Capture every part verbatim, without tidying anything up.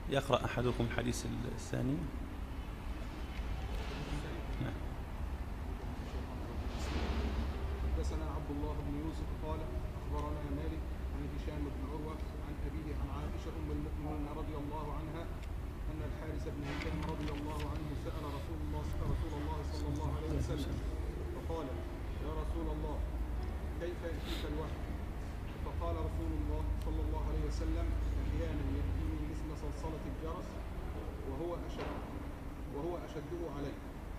يقرأ أحدكم الحديث الثاني. نعم. حدثنا عبد الله بن يوسف قال أخبرنا مالك عن هشام بن عروة عن أبيه عن عائشة أم المؤمنين رضي الله عنها أن الحارث بن هشام رضي الله عنه سأل رسول الله رسول الله صلى الله عليه وسلم فقال: يا رسول الله، كيف يأتيك الوحي؟ فقال رسول الله صلى الله عليه وسلم: أحيانا يأتيني مثل صلصلة الجرس وهو أشد وهو أشده علي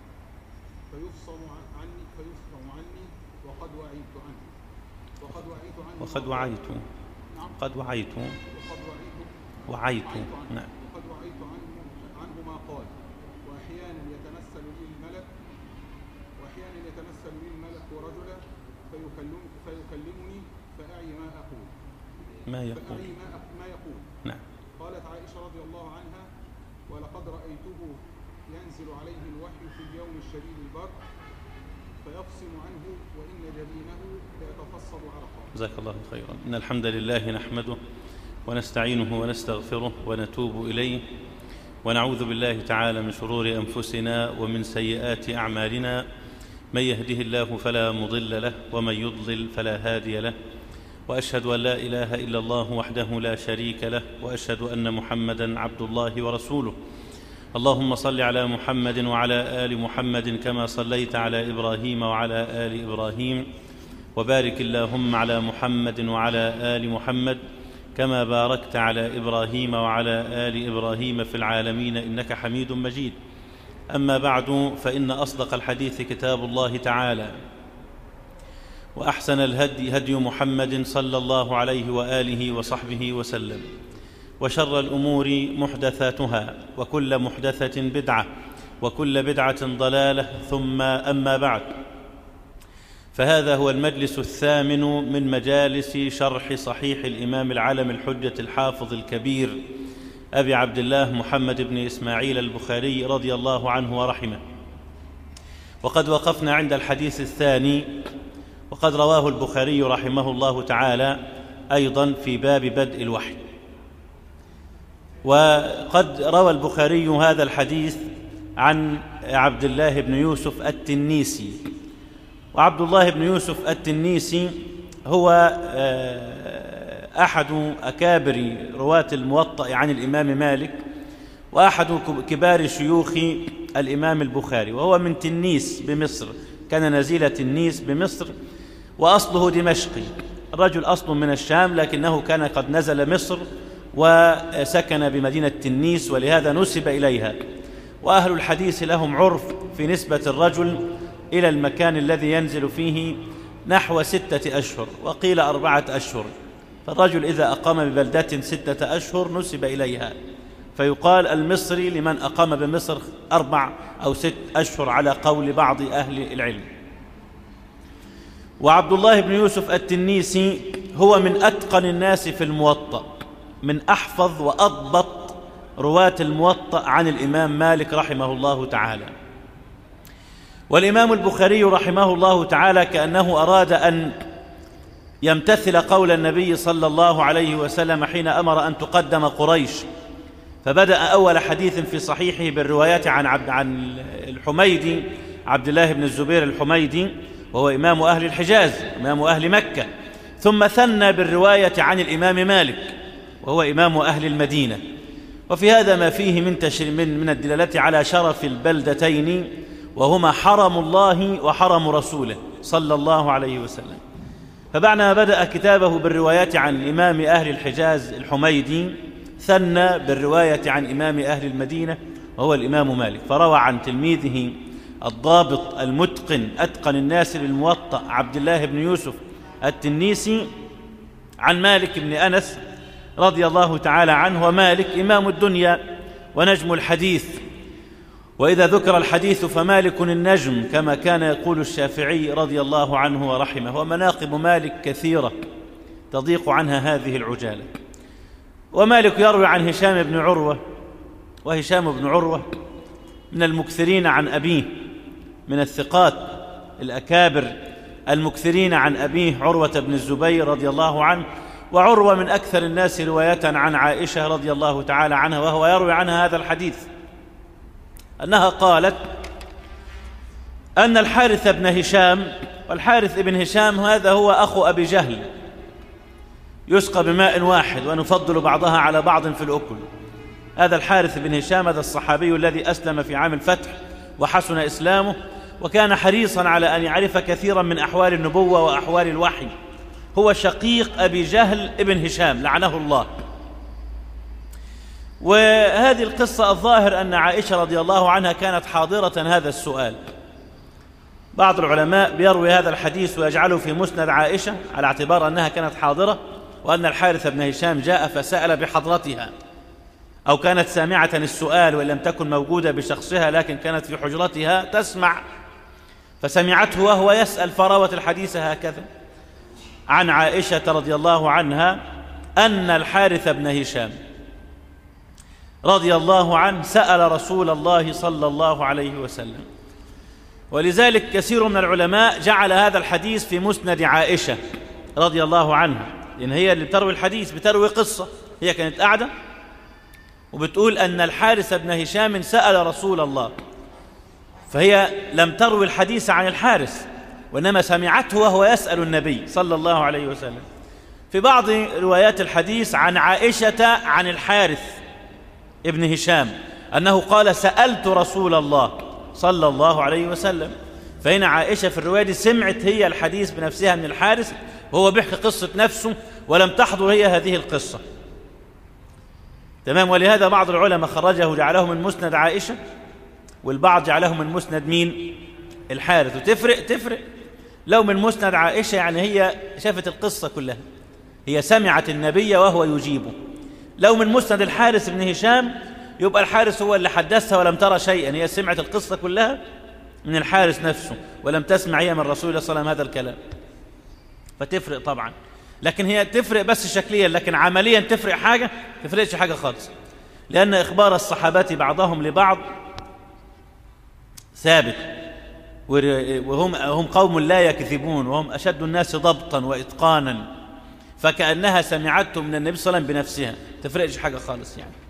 فيفصم عني فيفصم عني وقد وعيت عنه وقد وعيت عنه وقد وعيت نعم قد وعيت وقد وعيت وعيت نعم وقد وعيت عنه عنه ما قال. وأحيانا يتمثل لي الملك وأحيانا يتمثل لي الملك رجلا فيكلم فيكلمني فأعي ما أقول ما يقول فأعي ما, ما يقول نعم. قالت عائشة رضي الله عنها: ولقد رأيته ينزل عليه الوحي في اليوم الشديد البرد فيفصم عنه وإن جبينه ليتفصل عرقا. جزاك الله خيرا. إن الحمد لله نحمده ونستعينه ونستغفره ونتوب إليه ونعوذ بالله تعالى من شرور أنفسنا ومن سيئات أعمالنا، من يهده الله فلا مضل له ومن يضلل فلا هادي له، وأشهد أن لا إله إلا الله وحده لا شريك له، وأشهد أن محمدا عبد الله ورسوله. اللهم صل على محمد وعلى آل محمد كما صليت على إبراهيم وعلى آل إبراهيم، وبارك اللهم على محمد وعلى آل محمد كما باركت على إبراهيم وعلى آل إبراهيم في العالمين إنك حميد مجيد. أما بعد، فإن أصدق الحديث كتاب الله تعالى، وأحسن الهدي هدي محمد صلى الله عليه وآله وصحبه وسلم، وشر الأمور محدثاتها، وكل محدثة بدعة، وكل بدعة ضلالة، ثم أما بعد، فهذا هو المجلس الثامن من مجالس شرح صحيح الإمام العلم الحجة الحافظ الكبير أبي عبد الله محمد بن إسماعيل البخاري رضي الله عنه ورحمه. وقد وقفنا عند الحديث الثاني، وقد رواه البخاري رحمه الله تعالى أيضا في باب بدء الوحي. وقد روى البخاري هذا الحديث عن عبد الله بن يوسف التنيسي. وعبد الله بن يوسف التنيسي هو أحد أكابر رواة الموطأ عن الإمام مالك، وأحد كبار شيوخ الإمام البخاري، وهو من تنيس بمصر، كان نزيل تنيس بمصر، وأصله دمشقي. الرجل أصله من الشام، لكنه كان قد نزل مصر وسكن بمدينة تنيس، ولهذا نسب إليها. وأهل الحديث لهم عرف في نسبة الرجل إلى المكان الذي ينزل فيه نحو ستة أشهر، وقيل أربعة أشهر. فالرجل إذا أقام ببلدة ستة أشهر نسب إليها، فيقال المصري لمن أقام بمصر أربع أو ست أشهر على قول بعض أهل العلم. وعبد الله بن يوسف التنيسي هو من أتقن الناس في الموطأ، من أحفظ وأضبط رواة الموطأ عن الإمام مالك رحمه الله تعالى. والإمام البخاري رحمه الله تعالى كأنه أراد أن يمتثل قول النبي صلى الله عليه وسلم حين أمر أن تقدم قريش، فبدأ أول حديث في صحيحه بالروايات عن عبد عن الحميدي، عبد الله بن الزبير الحميدي، وهو إمام أهل الحجاز، إمام أهل مكة، ثم ثنى بالرواية عن الإمام مالك، وهو إمام أهل المدينة. وفي هذا ما فيه من من من الدلالة على شرف البلدتين، وهما حرم الله وحرم رسوله صلى الله عليه وسلم. فبعدما بدأ كتابه بالروايات عن الإمام أهل الحجاز الحميدي، ثنى بالرواية عن إمام أهل المدينة وهو الإمام مالك، فروى عن تلميذه الضابط المتقن أتقن الناس للموطأ عبد الله بن يوسف التنيسي عن مالك بن أنس رضي الله تعالى عنه. ومالك إمام الدنيا ونجم الحديث، وإذا ذكر الحديث فمالك النجم، كما كان يقول الشافعي رضي الله عنه ورحمه. ومناقب مالك كثيرة تضيق عنها هذه العجالة. ومالك يروي عن هشام بن عروة، وهشام بن عروة من المكثرين عن أبيه، من الثقات الأكابر المكثرين عن أبيه عروة بن الزبير رضي الله عنه، وعروة من أكثر الناس رواية عن عائشة رضي الله تعالى عنها، وهو يروي عنها هذا الحديث أنها قالت أن الحارث بن هشام، والحارث بن هشام هذا هو أخو أبي جهل، يسقى بماء واحد ونفضل بعضها على بعض في الأكل. هذا الحارث بن هشام هذا الصحابي الذي أسلم في عام الفتح وحسن إسلامه، وكان حريصا على أن يعرف كثيرا من أحوال النبوة وأحوال الوحي. هو شقيق أبي جهل ابن هشام لعنه الله. وهذه القصة الظاهر أن عائشة رضي الله عنها كانت حاضرة هذا السؤال. بعض العلماء بيروي هذا الحديث ويجعله في مسند عائشة على اعتبار أنها كانت حاضرة، وأن الحارث بن هشام جاء فسأل بحضرتها، أو كانت سامعة السؤال وإن لم تكن موجودة بشخصها لكن كانت في حجرتها تسمع، فسمعته وهو يسأل فروت الحديث هكذا عن عائشة رضي الله عنها أن الحارث بن هشام رضي الله عنه سأل رسول الله صلى الله عليه وسلم. ولذلك كثير من العلماء جعل هذا الحديث في مسند عائشة رضي الله عنها، لأن هي اللي بتروي الحديث، بتروي قصة، هي كانت قاعدة وبتقول أن الحارث بن هشام سأل رسول الله، فهي لم تروي الحديث عن الحارث وإنما سمعته وهو يسأل النبي صلى الله عليه وسلم. في بعض روايات الحديث عن عائشة عن الحارث ابن هشام أنه قال سألت رسول الله صلى الله عليه وسلم، فهنا عائشة في الرواية دي سمعت هي الحديث بنفسها من الحارث وهو بيحكي قصة نفسه ولم تحضر هي هذه القصة. تمام. ولهذا بعض العلماء خرجه جعله من مسند عائشة، والبعض جعله من مسند مين؟ الحارث. وتفرق تفرق لو من مسند عائشة يعني هي شافت القصة كلها، هي سمعت النبي وهو يجيبه. لو من مسند الحارث بن هشام يبقى الحارث هو اللي حدثها ولم ترى شيئا، هي سمعت القصة كلها من الحارث نفسه ولم تسمع هي من رسول الله صلى الله عليه وسلم هذا الكلام. فتفرق طبعا، لكن هي تفرق بس شكليا، لكن عمليا تفرق حاجة؟ تفرقش حاجة خالص، لأن إخبار الصحابة بعضهم لبعض ثابت، وهم هم قوم لا يكذبون، وهم أشد الناس ضبطا وإتقانا، فكأنها سمعته من النبي صلى الله عليه وسلم بنفسها، تفرقش حاجة خالص يعني.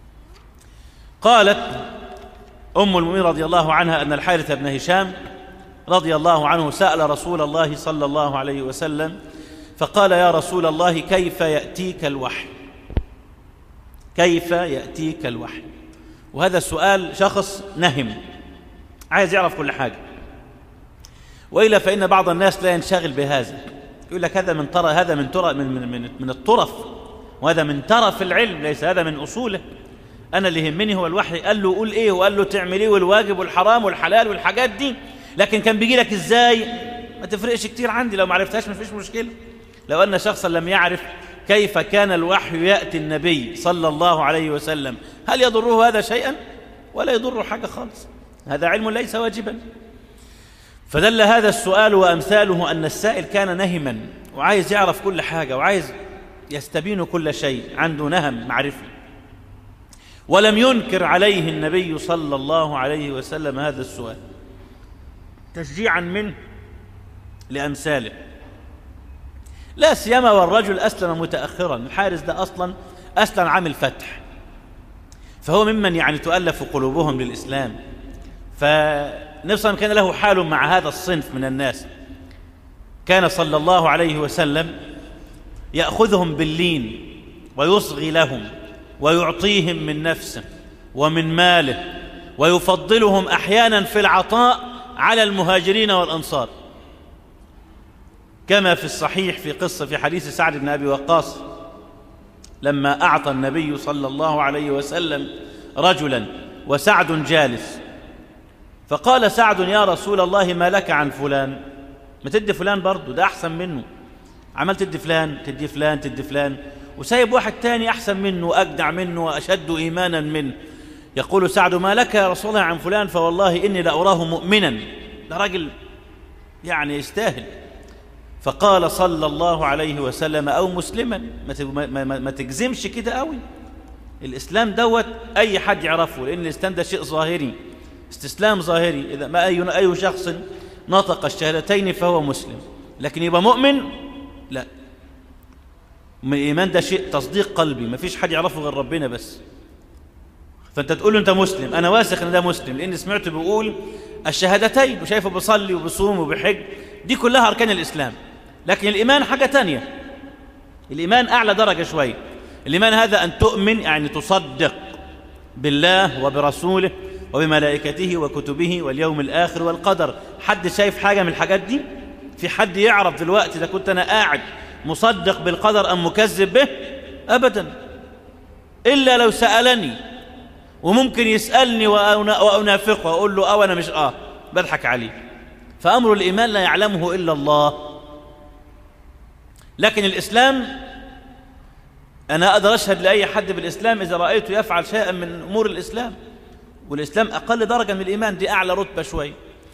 قالت أم المؤمنين رضي الله عنها أن الحارث بن هشام رضي الله عنه سأل رسول الله صلى الله عليه وسلم فقال يا رسول الله كيف يأتيك الوحي؟ كيف يأتيك الوحي؟ وهذا السؤال شخص نهم عايز يعرف كل حاجة، وإلا فإن بعض الناس لا ينشغل بهذا، يقول لك هذا من ترى هذا من ترى من من من, من الطرف، وهذا من ترف العلم، ليس هذا من أصوله. أنا اللي يهمني هو الوحي، قال له قول إيه وقال له تعمل إيه والواجب والحرام والحلال والحاجات دي، لكن كان بيجي لك إزاي ما تفرقش كتير عندي، لو ما عرفتهاش ما فيش مشكلة. لو أن شخصا لم يعرف كيف كان الوحي يأتي النبي صلى الله عليه وسلم هل يضره هذا شيئا؟ ولا يضره حاجة خالص، هذا علم ليس واجبا. فدل هذا السؤال وأمثاله أن السائل كان نهما وعايز يعرف كل حاجة وعايز يستبين كل شيء، عنده نهم معرفي. ولم ينكر عليه النبي صلى الله عليه وسلم هذا السؤال تشجيعا منه لأمثاله، لا سيما والرجل أسلم متأخرا. الحارث ده أصلا أسلم عام الفتح، فهو ممن يعني تؤلف قلوبهم للإسلام، فالنبي صلى الله عليه وسلم كان له حال مع هذا الصنف من الناس، كان صلى الله عليه وسلم يأخذهم باللين ويصغي لهم ويعطيهم من نفسه ومن ماله، ويفضلهم أحيانا في العطاء على المهاجرين والأنصار، كما في الصحيح في قصة في حديث سعد بن أبي وقاص لما أعطى النبي صلى الله عليه وسلم رجلا وسعد جالس، فقال سعد يا رسول الله ما لك عن فلان؟ ما تدي فلان برضه، ده أحسن منه، عمال تدي فلان تدي فلان تدي فلان وسايب واحد تاني أحسن منه وأجدع منه وأشد إيمانا منه. يقول سعد ما لك يا رسول الله عن فلان؟ فوالله إني لأراه مؤمنا، ده راجل يعني يستاهل. فقال صلى الله عليه وسلم أو مسلما، ما, ما, ما, ما تجزمش كده قوي، الإسلام دوت أي حد يعرفه، لأن الإسلام ده شيء ظاهري، استسلام ظاهري، إذا ما أي, أي شخص نطق الشهادتين فهو مسلم، لكن يبقى مؤمن لا. الإيمان ده شيء تصديق قلبي، ما فيش حد يعرفه غير ربنا بس. فأنت تقول له أنت مسلم، أنا واثق أن ده مسلم لأني سمعته بيقول الشهادتين وشايفه بيصلي وبيصوم وبيحج، دي كلها أركان الإسلام. لكن الإيمان حاجة تانية، الإيمان أعلى درجة شوية. الإيمان هذا أن تؤمن يعني تصدق بالله وبرسوله وبملائكته وكتبه واليوم الآخر والقدر. حد شايف حاجة من الحاجات دي؟ في حد يعرف دلوقتي إذا كنت أنا قاعد مصدق بالقدر أم مكذب به؟ أبدا، إلا لو سألني، وممكن يسألني وأنافقه وأقول له أو أنا مش آه بضحك عليه. فأمر الإيمان لا يعلمه إلا الله. لكن الإسلام أنا أقدر أشهد لأي حد بالإسلام إذا رأيته يفعل شيئا من أمور الإسلام، والإسلام أقل درجة من الإيمان، دي أعلى رتبة شوي.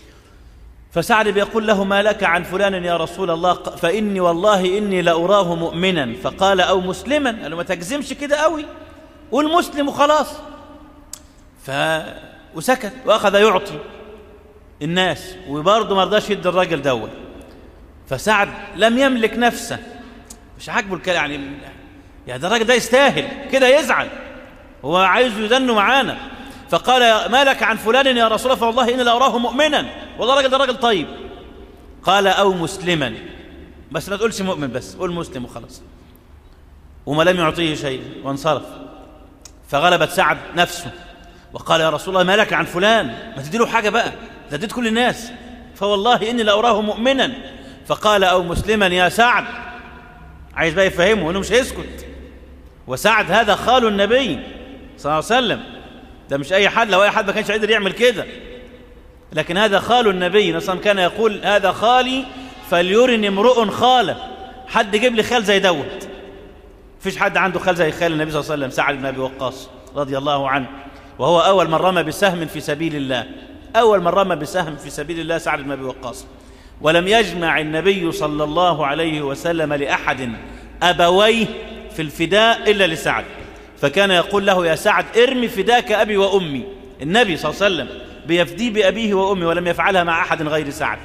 فسعد بيقول له ما لك عن فلان يا رسول الله؟ فإني والله إني لأراه مؤمنا. فقال أو مسلما. قال له ما تجزمش كده قوي، قول مسلم وخلاص. ف... وسكت وأخذ يعطي الناس، وبرضه ما رضاش يدي الراجل دوت. فسعد لم يملك نفسه، مش عاجبه الكلام، يعني يعني ده الراجل ده يستاهل كده، يزعل، هو عايز يدنه معانا. فقال ما لك عن فلان يا رسول الله؟ فوالله إني لأراه مؤمنا، والله الراجل ده راجل طيب. قال أو مسلما، بس ما تقولش مؤمن، بس قول مسلم وخلاص. وما لم يعطيه شيء وانصرف. فغلبت سعد نفسه وقال يا رسول الله ما لك عن فلان؟ ما تديله حاجة بقى، ده اديت كل الناس. فوالله إني لأراه مؤمنا. فقال أو مسلما يا سعد، عايز بقى يفهمه انه مش هيسكت. وسعد هذا خال النبي صلى الله عليه وسلم، ده مش اي حد، لو اي حد ما كانش قادر يعمل كده، لكن هذا خال النبي صلى كان يقول هذا خالي فليرني امرؤ خاله. حد يجيب لي خال زي دوت؟ مفيش حد عنده خال زي خال النبي صلى الله عليه وسلم، سعد بن ابي وقاص رضي الله عنه، وهو اول من رمى بسهم في سبيل الله، اول من رمى بسهم في سبيل الله سعد بن ابي وقاص. ولم يجمع النبي صلى الله عليه وسلم لأحد أبويه في الفداء إلا لسعد، فكان يقول له يا سعد ارمي فداك أبي وأمي. النبي صلى الله عليه وسلم بيفدي بأبيه وأمي، ولم يفعلها مع أحد غير سعد.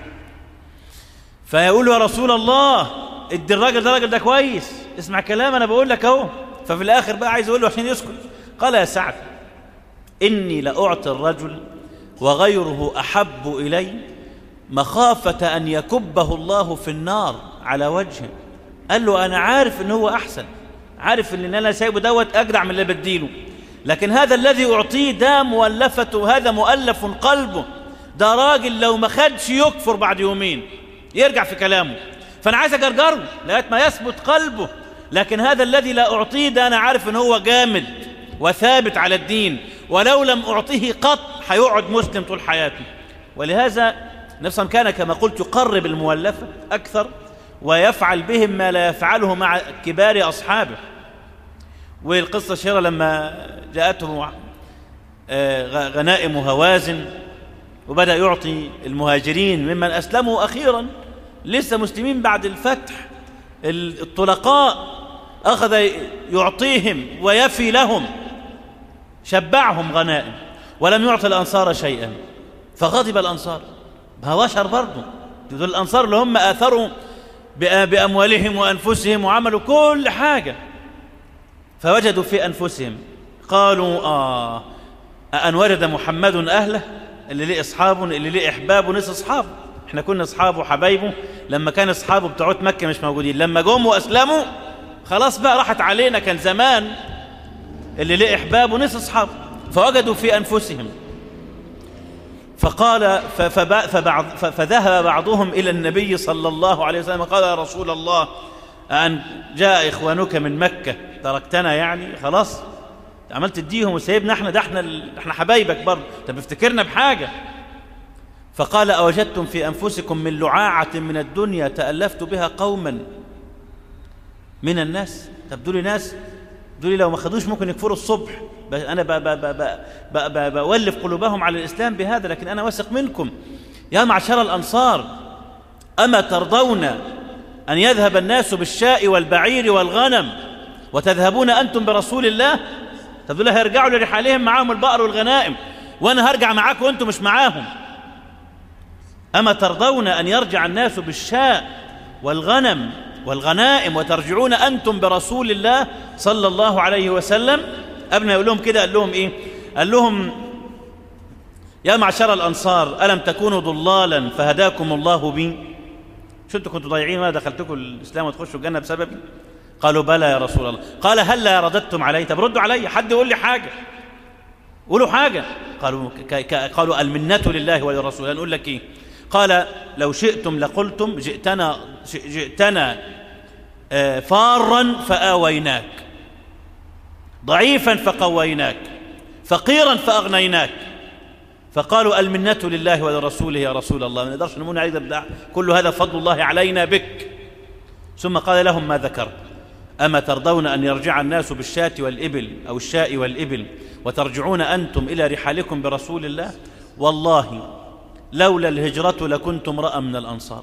فيقول يا رسول الله ادي الراجل ده، الراجل ده كويس، اسمع كلام أنا بقول لك أهو. ففي الآخر بقى عايز يقول له عشان يسكت، قال يا سعد إني لأعطي الرجل وغيره أحب إلي مخافة أن يكبه الله في النار على وجهه. قال له أنا عارف إن هو أحسن، عارف إن أنا سايبه دوت أجدع من اللي بديله، لكن هذا الذي أعطيه ده مؤلفته، هذا مؤلف قلبه، ده راجل لو ما خدش يكفر بعد يومين يرجع في كلامه، فأنا عايز أجرجره لغاية ما يثبت قلبه. لكن هذا الذي لا أعطيه ده أنا عارف إن هو جامد وثابت على الدين، ولو لم أعطيه قط هيقعد مسلم طول حياته. ولهذا نفسا كان كما قلت يقرب المؤلفة أكثر، ويفعل بهم ما لا يفعله مع كبار أصحابه. والقصة الشهيرة لما جاءته غنائم هوازن وبدأ يعطي المهاجرين ممن أسلموا أخيرا لسه مسلمين بعد الفتح، الطلقاء أخذ يعطيهم ويفي لهم، شبعهم غنائم ولم يعطي الأنصار شيئا. فغضب الأنصار، ما هو بشر برضه، دول الأنصار اللي هم آثروا بأموالهم وأنفسهم وعملوا كل حاجة. فوجدوا في أنفسهم قالوا آه أن ورد محمد أهله، اللي ليه أصحابه اللي ليه أحبابه ناس أصحابه، إحنا كنا أصحابه وحبايبه لما كان أصحابه بتوعت مكة مش موجودين، لما جم وأسلموا خلاص بقى راحت علينا، كان زمان اللي ليه أحبابه ناس أصحابه. فوجدوا في أنفسهم، فقال فبعض فذهب بعضهم إلى النبي صلى الله عليه وسلم قال يا رسول الله أن جاء إخوانك من مكة تركتنا، يعني خلاص عملت تديهم وسيبنا احنا، ده احنا احنا حبايبك برضه، طب افتكرنا بحاجة. فقال أوجدتم في أنفسكم من لعاعة من الدنيا تألفت بها قوما من الناس؟ طب دول ناس، دول لو ما خدوش ممكن يكفروا الصبح، أنا بأولف قلوبهم على الإسلام بهذا، لكن أنا واثق منكم يا معشر الأنصار، أما ترضون أن يذهب الناس بالشاء والبعير والغنم وتذهبون أنتم برسول الله؟ طب دول هيرجعوا لرحالهم معاهم البقر والغنائم، وأنا هرجع معاكم وأنتم مش معاهم. أما ترضون أن يرجع الناس بالشاء والغنم والغنائم وترجعون أنتم برسول الله صلى الله عليه وسلم. قبل ما يقول لهم كده قال لهم إيه؟ قال لهم يا معشر الأنصار ألم تكونوا ضلالا فهداكم الله بي؟ شو أنتم كنتوا ضايعين ما دخلتكم الإسلام وتخشوا الجنة بسببي؟ قالوا بلى يا رسول الله. قال هلا رددتم علي؟ طب ردوا علي، حد يقول لي حاجة، قولوا حاجة. قالوا قالوا المنة لله وللرسول. نقول لك إيه؟ قال لو شئتم لقلتم جئتنا جئتنا فارا فآويناك، ضعيفا فقويناك، فقيرا فأغنيناك. فقالوا المنة لله ولرسوله يا رسول الله، ما نقدرش نمون عليك، كل هذا فضل الله علينا بك. ثم قال لهم ما ذكر أما ترضون أن يرجع الناس بالشاة والإبل أو الشاء والإبل وترجعون أنتم إلى رحالكم برسول الله؟ والله لولا الهجرة لكنت امرأ من الأنصار،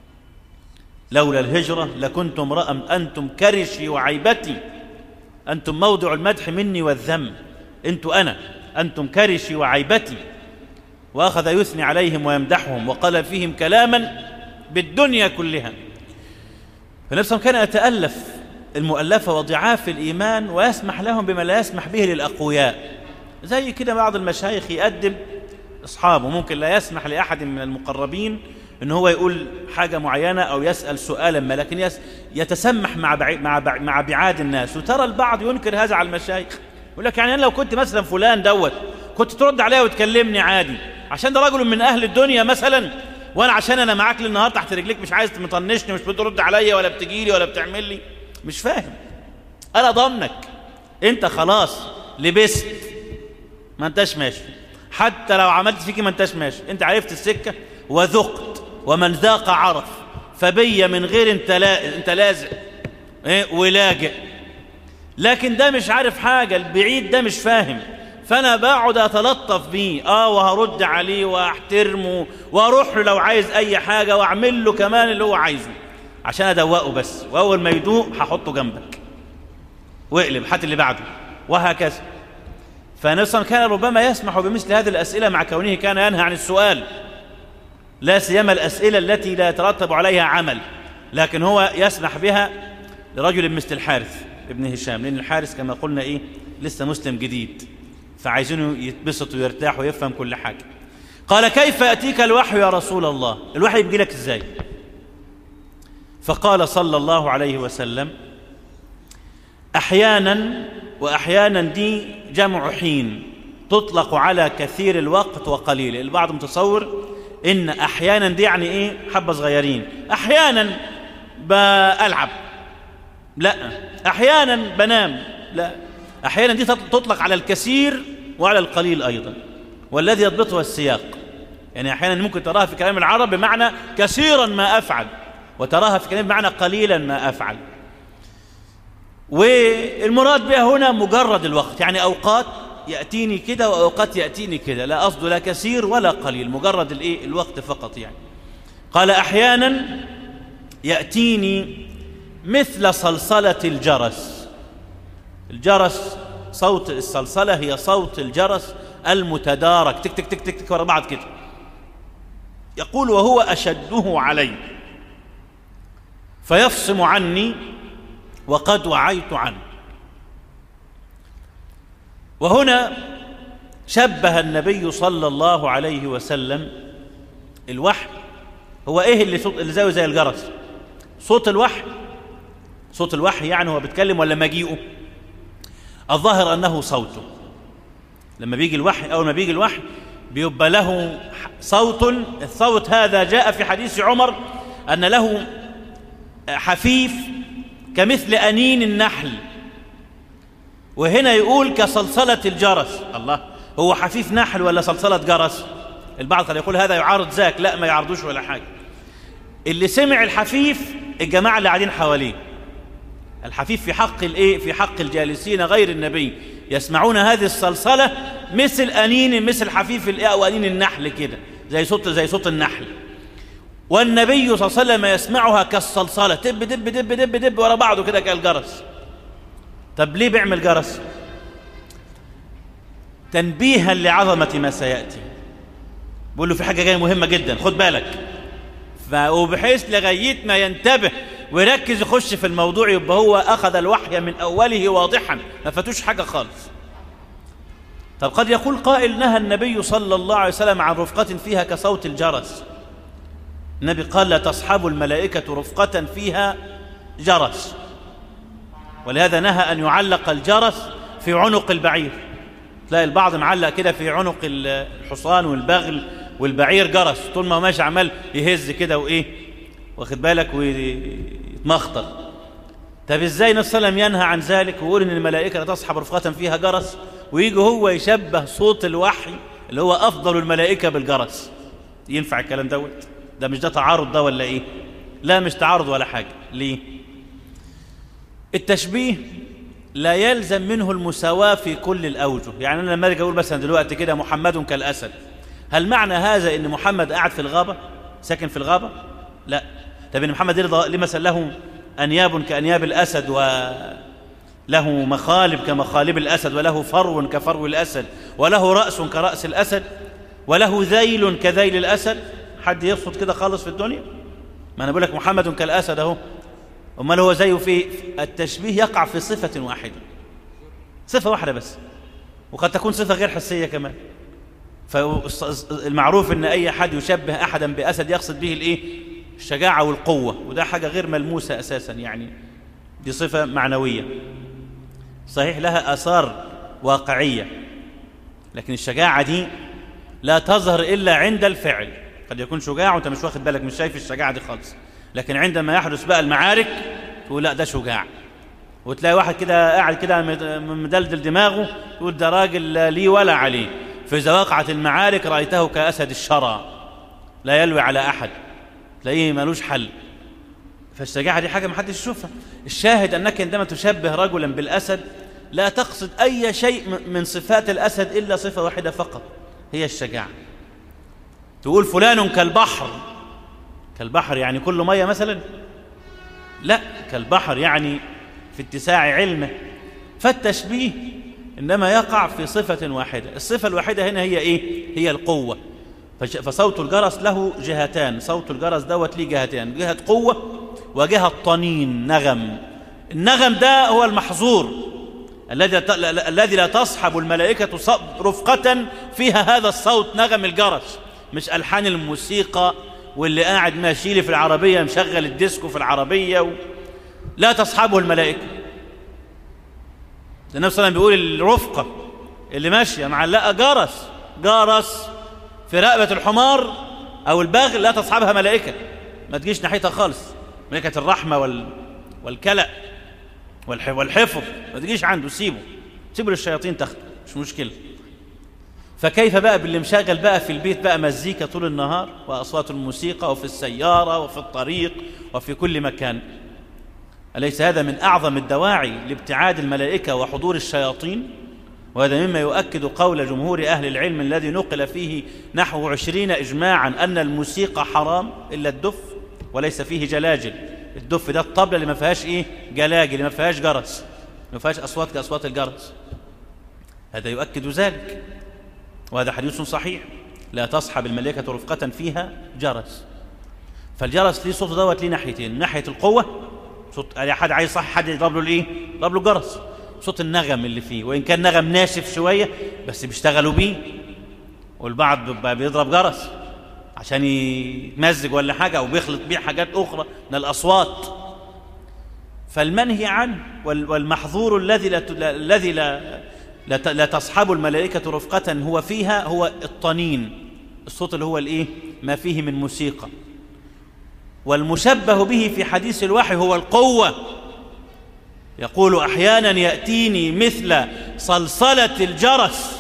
لولا الهجرة لكنت امرأ، أنتم كرشي وعيبتي، أنتم موضع المدح مني والذم، أنتم أنا، أنتم كرشي وعيبتي. وأخذ يثني عليهم ويمدحهم وقال فيهم كلاما بالدنيا كلها. فالنبي صلى الله عليه وسلم كان يتألف المؤلفة وضعاف الإيمان ويسمح لهم بما لا يسمح به للأقوياء. زي كده بعض المشايخ يقدم أصحابه، ممكن لا يسمح لأحد من المقربين إن هو يقول حاجة معينة أو يسأل سؤالا ما، لكن يتسمح مع بعيد مع مع بعاد الناس. وترى البعض ينكر هذا على المشايخ، يقول لك يعني أنا لو كنت مثلا فلان دوت كنت ترد عليا وتكلمني عادي، عشان ده رجل من أهل الدنيا مثلا، وأنا عشان أنا معاك للنهار تحت رجليك مش عايز مطنشني، مش بترد عليا ولا بتجيلي ولا بتعمل لي. مش فاهم. أنا ضامنك أنت خلاص لبست، ما أنتش ماشي، حتى لو عملت فيك ما أنتش ماشي، أنت عرفت السكة وذقت، ومن ذاق عرف، فبي من غير انت, لا انت لازق إيه ولاجئ. لكن ده مش عارف حاجة، البعيد ده مش فاهم، فأنا بقعد أتلطف بيه آه وهرد عليه وأحترمه وأروح له لو عايز أي حاجة وأعمل له كمان اللي هو عايزه عشان أدوقه بس، وأول ما يدوق هحطه جنبك واقلب هات اللي بعده، وهكذا. فالنبي صلى الله عليه وسلم كان ربما يسمح بمثل هذه الأسئلة مع كونه كان ينهى عن السؤال، لا سيما الأسئلة التي لا يترتب عليها عمل، لكن هو يسمح بها لرجل مثل الحارث ابن هشام، لأن الحارث كما قلنا إيه لسه مسلم جديد، فعايزينه يتبسط ويرتاح ويفهم كل حاجة. قال كيف يأتيك الوحي يا رسول الله؟ الوحي يجي لك إزاي؟ فقال صلى الله عليه وسلم أحيانا، وأحيانا دي جمع حين تطلق على كثير الوقت وقليل. البعض متصور إن أحيانا دي يعني إيه حبة صغيرين، أحيانا بألعب، لا، أحيانا بنام، لا، أحيانا دي تطلق على الكثير وعلى القليل أيضا، والذي يضبطها السياق. يعني أحيانا ممكن تراها في كلام العرب بمعنى كثيرا ما أفعل، وتراها في كلام بمعنى قليلا ما أفعل. والمراد بها هنا مجرد الوقت، يعني أوقات يأتيني كده وأوقات يأتيني كده، لا قصد لا كثير ولا قليل، مجرد الإيه الوقت فقط يعني. قال أحيانا يأتيني مثل صلصلة الجرس. الجرس صوت الصلصلة هي صوت الجرس المتدارك، تك تك تك تك تك ورا بعض كده. يقول وهو أشده علي فيفصم عني وقد وعيت عنه. وهنا شبه النبي صلى الله عليه وسلم الوحي، هو ايه اللي صوت اللي زيه زي الجرس؟ صوت الوحي، صوت الوحي يعني هو بيتكلم ولا مجيئه؟ الظاهر انه صوته. لما بيجي الوحي، اول ما بيجي الوحي بيبقى له صوت، الصوت هذا جاء في حديث عمر ان له حفيف كمثل انين النحل، وهنا يقول كصلصلة الجرس. الله، هو حفيف نحل ولا صلصلة جرس؟ البعض قال يقول هذا يعارض ذاك، لا ما يعارضوش ولا حاجة. اللي سمع الحفيف الجماعة اللي قاعدين حواليه. الحفيف في حق الايه؟ في حق الجالسين غير النبي، يسمعون هذه الصلصلة مثل أنين، مثل حفيف الايه أو أنين النحل كده، زي صوت زي صوت النحل. والنبي صلى الله عليه وسلم يسمعها كالصلصلة، دب دب دب دب دب ورا بعضه كده كالجرس. طب ليه بيعمل جرس؟ تنبيها لعظمة ما سيأتي، بقول له في حاجة جاية مهمة جدا خد بالك، وبحيث لغاية ما ينتبه ويركز يخش في الموضوع، يبقى هو أخذ الوحي من أوله واضحا، ما فاتوش حاجة خالص. طب قد يقول قائل: نهى النبي صلى الله عليه وسلم عن رفقة فيها كصوت الجرس. النبي قال: لا تصحب الملائكة رفقة فيها جرس، ولهذا نهى أن يعلق الجرس في عنق البعير. تلاقي البعض معلق كده في عنق الحصان والبغل والبعير جرس، طول ما هو ماشي عمال يهز كده وإيه، واخد بالك، ويتمخطر. طب إزاي النبي صلى الله عليه وسلم ينهى عن ذلك ويقول إن الملائكة لا تصحب رفقة فيها جرس، ويجي هو يشبه صوت الوحي اللي هو أفضل الملائكة بالجرس؟ ينفع الكلام دوت؟ ده مش ده تعارض ده ولا إيه؟ لا مش تعارض ولا حاجة. ليه؟ التشبيه لا يلزم منه المساواة في كل الأوجه. يعني أنا لما أجي أقول مثلا دلوقتي كده محمد كالأسد، هل معنى هذا إن محمد قاعد في الغابة ساكن في الغابة؟ لا. طب إن محمد ليه مثلا له أنياب كأنياب الأسد، وله مخالب كمخالب الأسد، وله فرو كفرو الأسد، وله رأس كرأس الأسد، وله ذيل كذيل الأسد؟ حد يقصد كده خالص في الدنيا؟ ما أنا بقول لك محمد كالأسد أهو. أمال هو زيه في التشبيه يقع في صفة واحدة، صفة واحدة بس، وقد تكون صفة غير حسية كمان. فالمعروف أن أي حد يشبه أحدا بأسد يقصد به الإيه؟ الشجاعة والقوة، وده حاجة غير ملموسة أساسا، يعني دي صفة معنوية صحيح لها آثار واقعية، لكن الشجاعة دي لا تظهر إلا عند الفعل. قد يكون شجاع وأنت مش واخد بالك، مش شايف الشجاعة دي خالص، لكن عندما يحدث بقى المعارك تقول لا ده شجاع. وتلاقي واحد كده قاعد كده مدلدل دماغه تقول ده راجل ليه ولا عليه، فإذا وقعت المعارك رأيته كأسد الشرى لا يلوي على أحد، تلاقيه مالوش حل. فالشجاعة دي حاجة محدش يشوفها. الشاهد أنك عندما تشبه رجلا بالأسد لا تقصد أي شيء من صفات الأسد إلا صفة واحدة فقط، هي الشجاعة. تقول فلان كالبحر، كالبحر يعني كل مية مثلا؟ لا، كالبحر يعني في اتساع علمه. فالتشبيه إنما يقع في صفة واحدة. الصفة الواحدة هنا هي إيه؟ هي القوة. فصوت الجرس له جهتان، صوت الجرس دوت ليه جهتان، جهة قوة وجهة طنين نغم. النغم ده هو المحظور الذي الذي لا تصحب الملائكة رفقة فيها هذا الصوت، نغم الجرس، مش ألحان الموسيقى واللي قاعد ماشي لي في العربية مشغل الديسكو في العربية و... لا تصحبه الملائكة. النبي صلى الله عليه وسلم بيقول الرفقة اللي ماشية معلقة جرس جرس في رقبة الحمار أو البغل لا تصحبها ملائكة، ما تجيش ناحيتها خالص، ملائكة الرحمة وال... والكلأ والح... والحفظ ما تجيش عنده، سيبه سيبه للشياطين تاخده، مش مشكلة. فكيف بقى باللي مشغل بقى في البيت بقى مزيكا طول النهار وأصوات الموسيقى وفي السيارة وفي الطريق وفي كل مكان؟ أليس هذا من أعظم الدواعي لابتعاد الملائكة وحضور الشياطين؟ وهذا مما يؤكد قول جمهور أهل العلم الذي نقل فيه نحو عشرين إجماعا أن الموسيقى حرام إلا الدف، وليس فيه جلاجل. الدف ده الطبلة اللي ما فيهاش إيه؟ جلاجل، اللي ما فيهاش جرس، ما فيهاش أصوات كأصوات الجرس. هذا يؤكد ذلك، وهذا حديث صحيح. لا تصحب الملائكة رفقة فيها جرس. فالجرس ليه صوت دوت ليه ناحيتين، ناحية القوة، صوت أي حد عايز صح حد يضرب له الإيه؟ يضرب له الجرس، صوت النغم اللي فيه، وإن كان نغم ناشف شوية بس بيشتغلوا بيه. والبعض بيضرب جرس عشان يمزج ولا حاجة، أو بيخلط بيه حاجات أخرى من الأصوات. فالمنهي عنه والمحظور الذي لا الذي لا لا تصحب الملائكة رفقة هو فيها هو الطنين، الصوت اللي هو الإيه؟ ما فيه من موسيقى. والمشبه به في حديث الوحي هو القوة. يقول أحيانا يأتيني مثل صلصلة الجرس.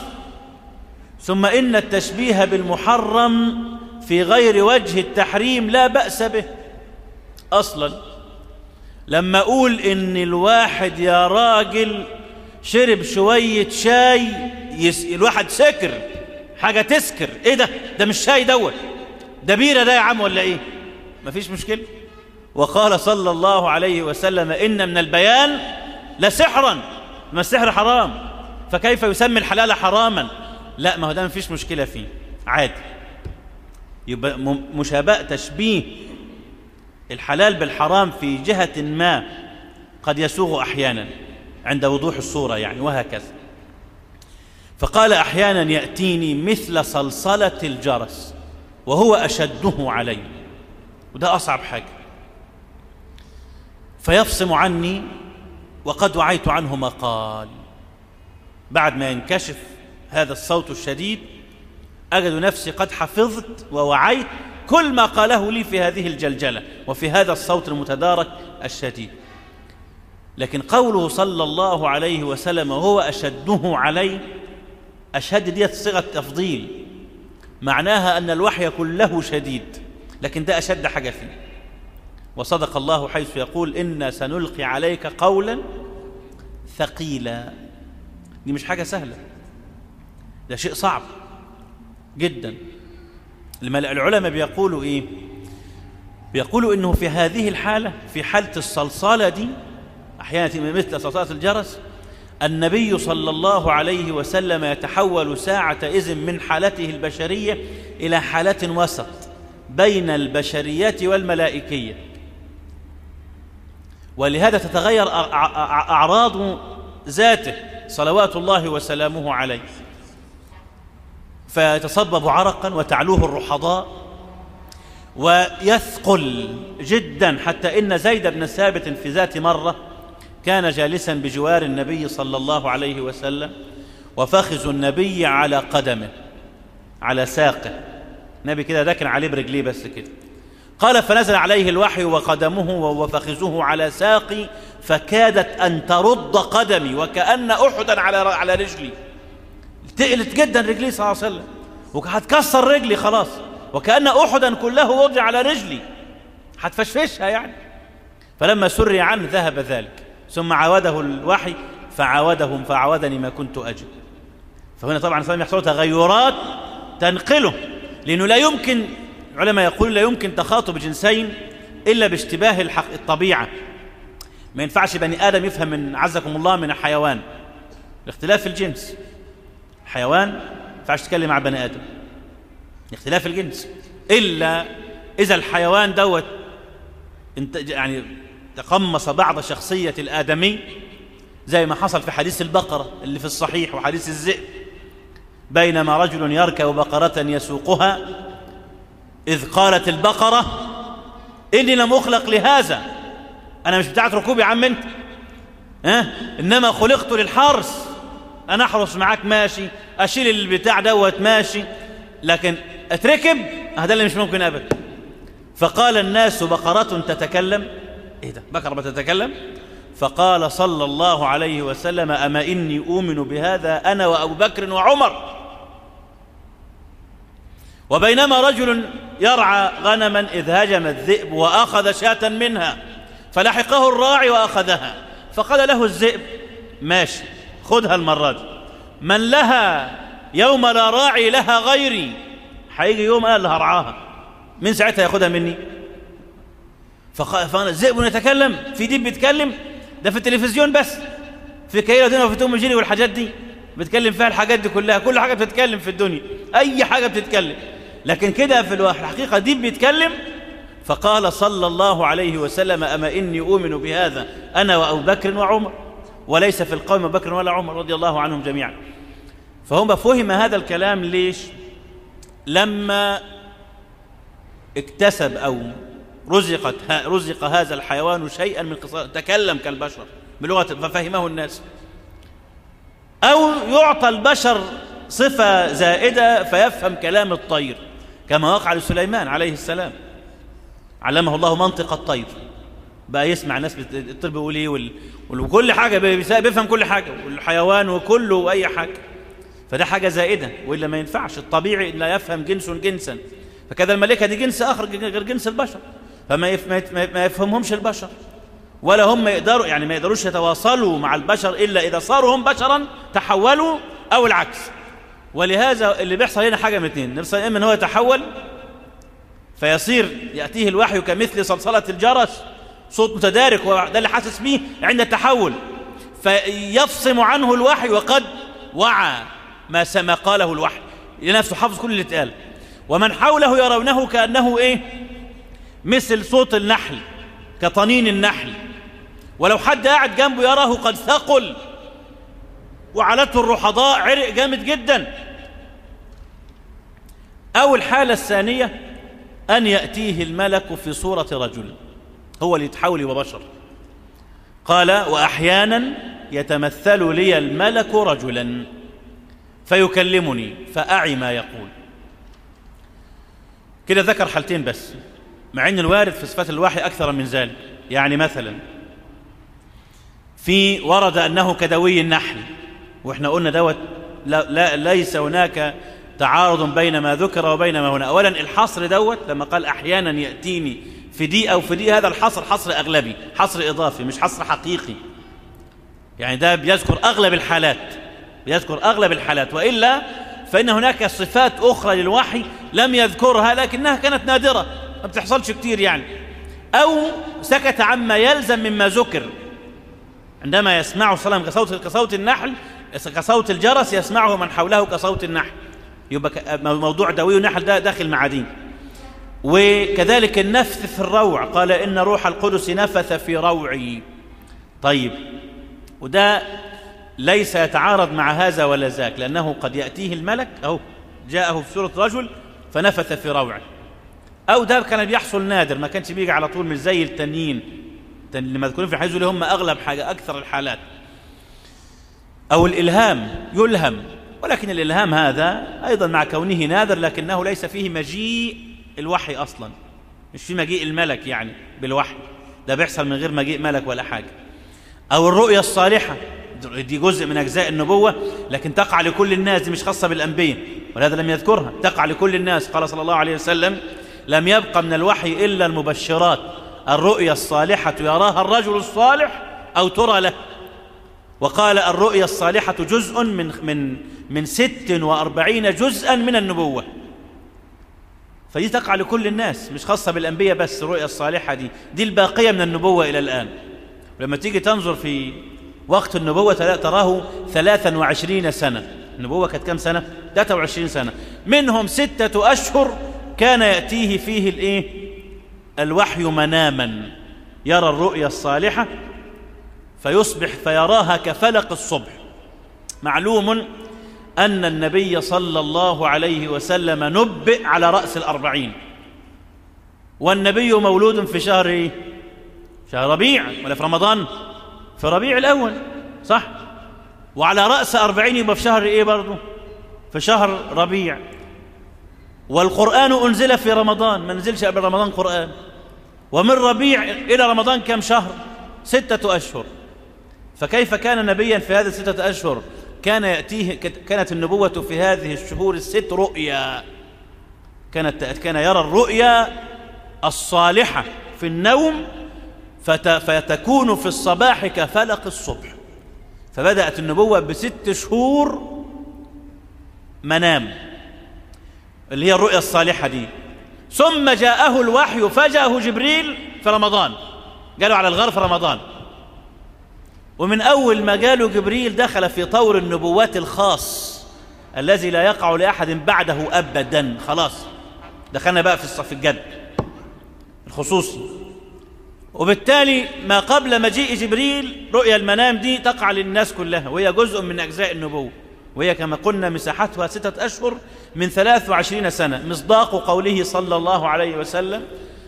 ثم إن التشبيه بالمحرم في غير وجه التحريم لا بأس به أصلا. لما أقول إن الواحد يا راجل شرب شوية شاي يس... الواحد سكر، حاجة تسكر، إيه ده؟ ده مش شاي دوت، ده بيرة ده يا عم ولا إيه؟ مفيش مشكلة. وقال صلى الله عليه وسلم إن من البيان لسحرا، ما السحر حرام، فكيف يسمي الحلال حراما؟ لا، ما هو ده مفيش مشكلة فيه، عادي. يبقى مشابهة تشبيه الحلال بالحرام في جهة ما قد يسوغ أحيانا عند وضوح الصورة يعني، وهكذا. فقال أحيانا يأتيني مثل صلصلة الجرس وهو أشده علي، وده أصعب حاجة، فيفصم عني وقد وعيت عنه ما قال. بعد ما ينكشف هذا الصوت الشديد أجد نفسي قد حفظت ووعيت كل ما قاله لي في هذه الجلجلة وفي هذا الصوت المتدارك الشديد. لكن قوله صلى الله عليه وسلم وهو أشده علي، أشد دي صيغة تفضيل، معناها أن الوحي كله شديد، لكن ده أشد حاجة فيه. وصدق الله حيث يقول إنا سنلقي عليك قولا ثقيلا. دي مش حاجة سهلة، ده شيء صعب جدا. العلماء بيقولوا إيه؟ بيقولوا إنه في هذه الحالة، في حالة الصلصالة دي، أحيانا مثل صلصالة الجرس، النبي صلى الله عليه وسلم يتحول ساعة إذن من حالته البشرية إلى حالة وسط بين البشرية والملائكية، ولهذا تتغير أعراض ذاته صلوات الله وسلامه عليه، فيتصبب عرقا وتعلوه الرحضاء ويثقل جدا، حتى إن زيد بن ثابت في ذات مرة كان جالسا بجوار النبي صلى الله عليه وسلم، وفخذ النبي على قدمه على ساقه، النبي كده داكن عليه برجليه بس كده. قال فنزل عليه الوحي وقدمه وفخذه على ساقي فكادت أن ترد قدمي وكأن أحدا على على رجلي، تقلت جدا رجلي صلى الله عليه وسلم وهتكسر رجلي خلاص، وكأن أحدا كله وضع على رجلي هتفشفشها يعني. فلما سري عنه ذهب ذلك، ثم عاوده الوحي فعاودهم فعاودني ما كنت أجد. فهنا طبعا صار يحصل تغيرات تنقله، لأنه لا يمكن، العلماء يقول لا يمكن تخاطب جنسين إلا باشتباه الحق الطبيعة. ما ينفعش بني آدم يفهم من عزكم الله من الحيوان، الاختلاف الجنس. الحيوان ما ينفعش تتكلم مع بني آدم، اختلاف الجنس، إلا إذا الحيوان دوت انت يعني تقمص بعض شخصية الآدمي، زي ما حصل في حديث البقرة اللي في الصحيح وحديث الذئب، بينما رجل يركب بقرة يسوقها إذ قالت البقرة إني لم أخلق لهذا، أنا مش بتاعت ركوب يا عم أنت، ها؟ إنما خلقت للحرث، أنا أحرس معاك ماشي، أشيل البتاع دوت ماشي، لكن أتركب هذا اللي مش ممكن أبدا. فقال الناس بقرة تتكلم، إيه ده بقرة بتتكلم؟ فقال صلى الله عليه وسلم أما إني أؤمن بهذا أنا وأبو بكر وعمر. وبينما رجل يرعى غنما إذ هجم الذئب وأخذ شاة منها فلحقه الراعي وأخذها، فقال له الذئب ماشي خذها المرة دي، من لها يوم لا راعي لها غيري، هيجي يوم أنا اللي هرعاها، من ساعتها ياخدها مني. فقال الذئب يتكلم، في ديب بيتكلم، ده في التلفزيون بس، في كايرة دينا وفي توم جيري والحاجات دي بتكلم فيها الحاجات دي كلها، كل حاجة بتتكلم في الدنيا، أي حاجة بتتكلم، لكن كده في الحقيقة ديب بيتكلم. فقال صلى الله عليه وسلم أما إني أؤمن بهذا أنا وأبو بكر وعمر، وليس في القوم بكر ولا عمر رضي الله عنهم جميعا. فهم فهم هذا الكلام ليش؟ لما اكتسب أو رزقت رزق هذا الحيوان شيئا من قصة، تكلم كالبشر بلغة ففهمه الناس، أو يعطى البشر صفة زائدة فيفهم كلام الطير، كما وقع لسليمان عليه السلام، علمه الله منطق الطير، بقى يسمع الناس الطير بيقول ايه وكل حاجة، بيفهم كل حاجة، والحيوان وكله وأي حاجة، فده حاجة زائدة، وإلا ما ينفعش، الطبيعي لا يفهم جنس جنسا، فكذا الملائكة دي جنس آخر غير جنس البشر، فما ما يفهمهمش البشر، ولا هم يقدروا يعني ما يقدروش يتواصلوا مع البشر إلا إذا صاروا هم بشرا تحولوا أو العكس. ولهذا اللي بيحصل هنا حاجة من اثنين، نفسه إما إن هو يتحول فيصير يأتيه الوحي كمثل صلصلة الجرس، صوت متدارك، وده اللي حاسس به عند التحول، فيفصم عنه الوحي وقد وعى ما سما قاله الوحي، لنفسه حافظ كل اللي اتقال. ومن حوله يرونه كأنه إيه؟ مثل صوت النحل، كطنين النحل، ولو حد قاعد جنبه يراه قد ثقل وعلته الرحضاء، عرق جامد جدا. أو الحالة الثانية أن يأتيه الملك في صورة رجل، هو اللي يتحول يبقى بشر. قال وأحيانا يتمثل لي الملك رجلا فيكلمني فأعي ما يقول. كده ذكر حالتين بس، مع أن الوارد في صفات الوحي أكثر من ذلك. يعني مثلا في ورد أنه كدوي النحل، وإحنا قلنا دوت لا, لا ليس هناك تعارض بين ما ذكر وبين ما هنا. أولا الحصر دوت لما قال أحيانا يأتيني في دي أو في دي، هذا الحصر حصر أغلبي، حصر إضافي مش حصر حقيقي. يعني ده بيذكر أغلب الحالات، بيذكر أغلب الحالات، وإلا فإن هناك صفات أخرى للوحي لم يذكرها لكنها كانت نادرة ما بتحصلش كتير يعني. أو سكت عما يلزم مما ذكر، عندما يسمعه صلى الله عليه وسلم كصوت, كصوت النحل، كصوت الجرس يسمعه من حوله كصوت النحل، يبقى موضوع دوي النحل ده داخل مع دين. وكذلك النفث في الروع، قال إن روح القدس نفث في روعي. طيب وده ليس يتعارض مع هذا ولا ذاك، لأنه قد يأتيه الملك أو جاءه في صورة رجل فنفث في روعه، أو ده كان بيحصل نادر، ما كانش بيجي على طول مش زي التانيين اللي مذكورين في الحديث اللي هم أغلب حاجة أكثر الحالات. أو الإلهام يلهم، ولكن الإلهام هذا أيضا مع كونه نادر لكنه ليس فيه مجيء الوحي أصلا، مش فيه مجيء الملك يعني بالوحي، ده بيحصل من غير مجيء ملك ولا حاجة. أو الرؤيا الصالحة، دي جزء من أجزاء النبوة لكن تقع لكل الناس، دي مش خاصة بالأنبياء ولهذا لم يذكرها، تقع لكل الناس. قال صلى الله عليه وسلم لم يبقى من الوحي إلا المبشرات، الرؤيا الصالحة يراها الرجل الصالح أو ترى له. وقال الرؤيا الصالحة جزء من من من ست وأربعين جزءا من النبوة، فدي تقع لكل الناس مش خاصة بالأنبياء بس. الرؤيا الصالحة دي دي الباقية من النبوة إلى الآن. لما تيجي تنظر في وقت النبوة تراه ثلاثا وعشرين سنة. النبوة كانت كم سنة؟ ثلاثة وعشرين سنة، منهم ستة أشهر كان يأتيه فيه الإيه؟ الوحي مناما، يرى الرؤيا الصالحة فيصبح فيراها كفلق الصبح. معلوم أن النبي صلى الله عليه وسلم نبئ على رأس الأربعين، والنبي مولود في شهر إيه؟ شهر ربيع ولا في رمضان؟ في ربيع الأول صح؟ وعلى رأس أربعين يبقى في شهر إيه برضو؟ في شهر ربيع. والقرآن أنزل في رمضان، ما نزلش قبل رمضان قرآن. ومن ربيع إلى رمضان كم شهر؟ ستة أشهر. فكيف كان نبيا في هذه الستة أشهر؟ كان يأتيه كانت النبوة في هذه الشهور الست رؤيا، كانت كان يرى الرؤيا الصالحة في النوم فتكون في الصباح كفلق الصبح. فبدأت النبوة بست شهور منام اللي هي الرؤيا الصالحة دي، ثم جاءه الوحي فجاءه جبريل في رمضان، قالوا على الغار في رمضان. ومن أول ما قالوا جبريل دخل في طور النبوات الخاص الذي لا يقع لأحد بعده أبدا، خلاص دخلنا بقى في الصف الجد الخصوصي. وبالتالي ما قبل مجيء جبريل رؤيا المنام دي تقع للناس كلها، وهي جزء من أجزاء النبوة، وهي كما قلنا مساحتها ستة أشهر من ثلاث وعشرين سنة، مصداق قوله صلى الله عليه وسلم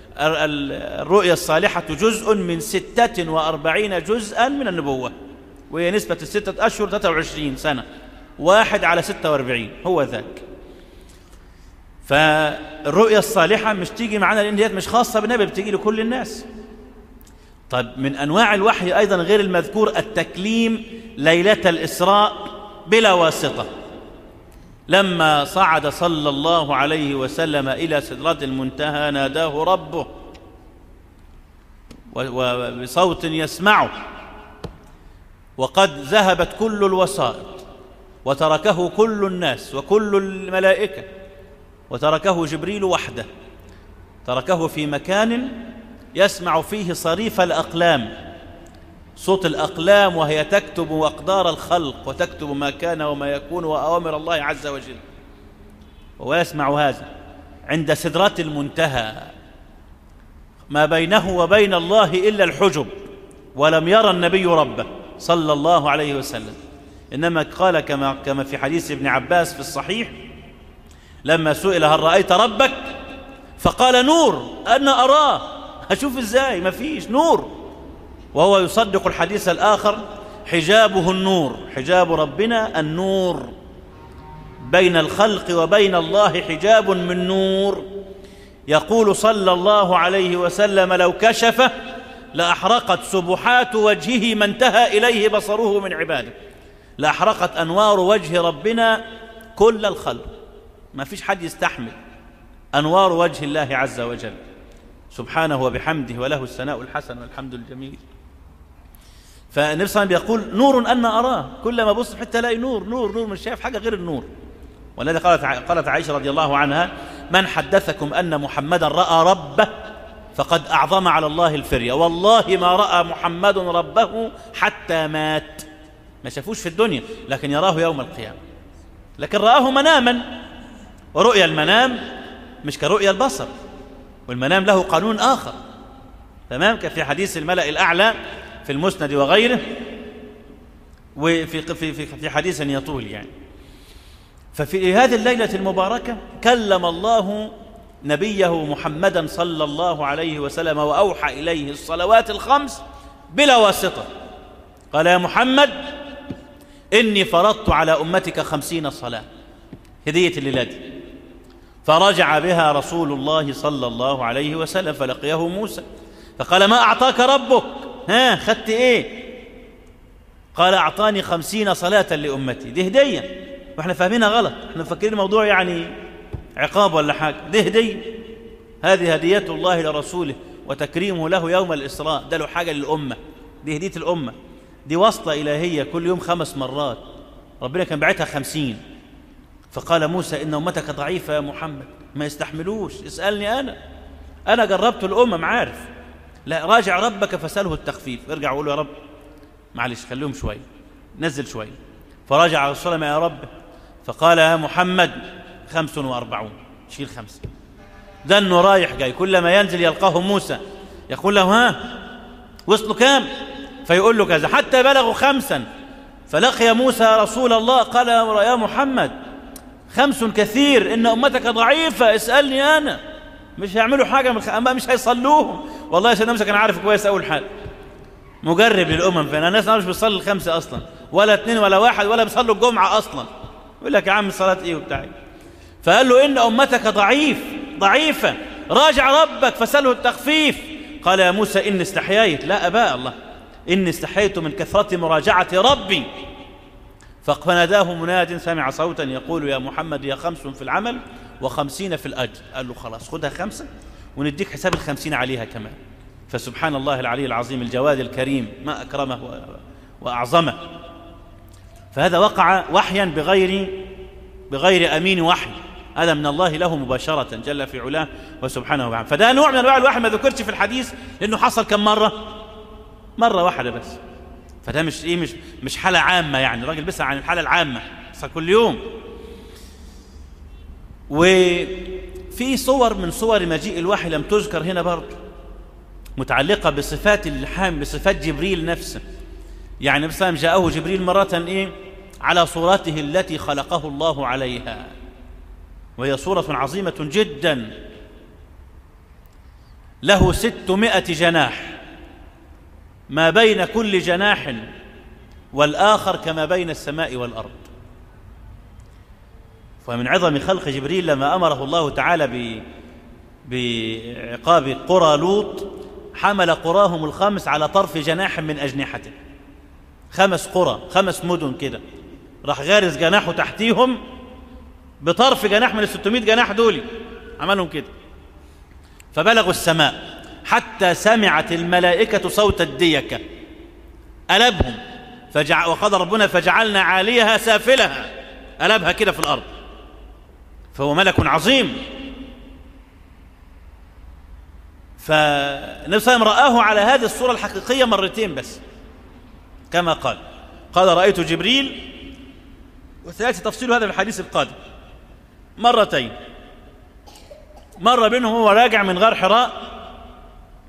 الرؤيا الصالحة جزء من ستة وأربعين جزءا من النبوة، وهي نسبة الستة أشهر ثلاثة وعشرين سنة، واحد على ستة وأربعين هو ذاك. فالرؤيا الصالحة مش تيجي معنا لأن ديت مش خاصة بالنبي، بتيجي لكل الناس. طيب من أنواع الوحي أيضا غير المذكور التكليم ليلة الإسراء بلا واسطة، لما صعد صلى الله عليه وسلم إلى سدرة المنتهى ناداه ربه وبصوت يسمعه، وقد ذهبت كل الوسائط وتركه كل الناس وكل الملائكة، وتركه جبريل وحده، تركه في مكان يسمع فيه صريف الأقلام، صوت الأقلام وهي تكتب أقدار الخلق وتكتب ما كان وما يكون وأوامر الله عز وجل، ويسمع هذا عند سدرة المنتهى. ما بينه وبين الله إلا الحجب، ولم يرى النبي ربه صلى الله عليه وسلم، إنما قال كما كما في حديث ابن عباس في الصحيح لما سئل هل رأيت ربك فقال نور، أنا أراه، هشوف إزاي، ما فيش نور. وهو يصدق الحديث الآخر حجابه النور، حجاب ربنا النور، بين الخلق وبين الله حجاب من نور. يقول صلى الله عليه وسلم لو كشف لأحرقت سبحات وجهه ما انتهى إليه بصره من عباده، لأحرقت أنوار وجه ربنا كل الخلق، ما فيش حد يستحمل أنوار وجه الله عز وجل سبحانه وبحمده، وله الثناء الحسن والحمد الجميل. فالنبي صلى الله عليه وسلم يقول نور أنا أراه، كل ما بص حتى الاقي نور نور نور، مش شايف حاجة غير النور. ولذا قالت قالت عائشة رضي الله عنها من حدثكم أن محمدا رأى ربه فقد أعظم على الله الفرية، والله ما رأى محمد ربه حتى مات، ما شافوش في الدنيا لكن يراه يوم القيامة، لكن رآه مناما، ورؤيا المنام مش كرؤيا البصر، والمنام له قانون آخر، تمام، كفي حديث الملأ الأعلى في المسند وغيره، وفي في في في حديث يطول يعني. ففي هذه الليلة المباركة كلم الله نبيه محمدا صلى الله عليه وسلم وأوحى إليه الصلوات الخمس بلا واسطة. قال يا محمد إني فرضت على أمتك خمسين صلاة، هدية الليلة دي. فرجع بها رسول الله صلى الله عليه وسلم فلقيه موسى فقال ما أعطاك ربك؟ ها خدت إيه؟ قال أعطاني خمسين صلاة لأمتي. دي هدية، وإحنا فاهمينها غلط، إحنا مفكرين الموضوع يعني عقاب ولا حاجة. دي هدية، هذه هدية الله لرسوله وتكريمه له يوم الإسراء، ده له حاجة للأمة، دي هدية الأمة، دي وصلة إلهية كل يوم خمس مرات، ربنا كان بعتها خمسين. فقال موسى إن أمتك ضعيفة يا محمد، ما يستحملوش، اسألني أنا، أنا جربت الأمم عارف. لا، راجع ربك فسأله التخفيف، ارجع وقول له يا رب معلش خليهم شوية، نزل شوية. فراجع رسول الله يا رب فقال يا محمد خمس وأربعون، شيل خمسة. ده إنه رايح جاي كلما ينزل يلقاه موسى يقول له ها وصلوا كام؟ فيقول له كذا حتى بلغوا خمسا. فلقي موسى رسول الله قال يا محمد خمس كثير، إن أمتك ضعيفة، اسألني أنا، مش هيعملوا حاجة من الخ... مش هيصلوهم. والله يا سيدنا موسى كان عارف كويس أول حاجة، مجرب للأمم، فأنا الناس مش بيصلي الخمسة أصلا، ولا اثنين ولا واحد، ولا بيصلوا الجمعة أصلا، يقول لك يا عم صلاة إيه وبتاعي. فقال له إن أمتك ضعيف ضعيفة، راجع ربك فسأله التخفيف. قال يا موسى إني استحييت، لا أبا الله، إني استحييت من كثرة مراجعة ربي. فناداه مناد سمع صوتا يقول يا محمد يا خمس في العمل وخمسين في الأجر. قال له خلاص خدها خمسة ونديك حساب الخمسين عليها كمان. فسبحان الله العلي العظيم الجواد الكريم، ما أكرمه وأعظمه. فهذا وقع وحيا بغير بغير أمين وحي، هذا من الله له مباشرة جل في علاه وسبحانه وتعالى. فده نوع من أنواع الوحي ما ذكرش في الحديث لأنه حصل كم مرة؟ مرة واحدة بس. فده مش إيه مش مش حالة عامة، يعني الراجل بيسأل عن الحالة العامة حصل كل يوم. وفي صور من صور مجيء الوحي لم تذكر هنا برضه، متعلقة بصفات الحام بصفات جبريل نفسه. يعني النبي صلى الله عليه وسلم جاءه جبريل مرة إيه على صورته التي خلقه الله عليها، وهي صورة عظيمة جدا، له ستمائة جناح، ما بين كل جناح والآخر كما بين السماء والأرض. ومن عظم خلق جبريل لما أمره الله تعالى ب... بعقاب قرى لوط حمل قراهم الخمس على طرف جناح من أجنحته، خمس قرى خمس مدن كده، راح غارز جناحه تحتيهم بطرف جناح من الستمائة جناح دول، عملهم كده. فبلغوا السماء حتى سمعت الملائكة صوت الديكة، قلبهم فجع... وقال ربنا فجعلنا عاليها سافلها، قلبها كده في الأرض. فهو ملك عظيم. فالنبي صلى الله عليه وسلم رآه على هذه الصورة الحقيقية مرتين بس كما قال قال رأيت جبريل، وسيأتي تفصيل هذا في الحديث القادم، مرتين. مرة بينهم هو راجع من غار حراء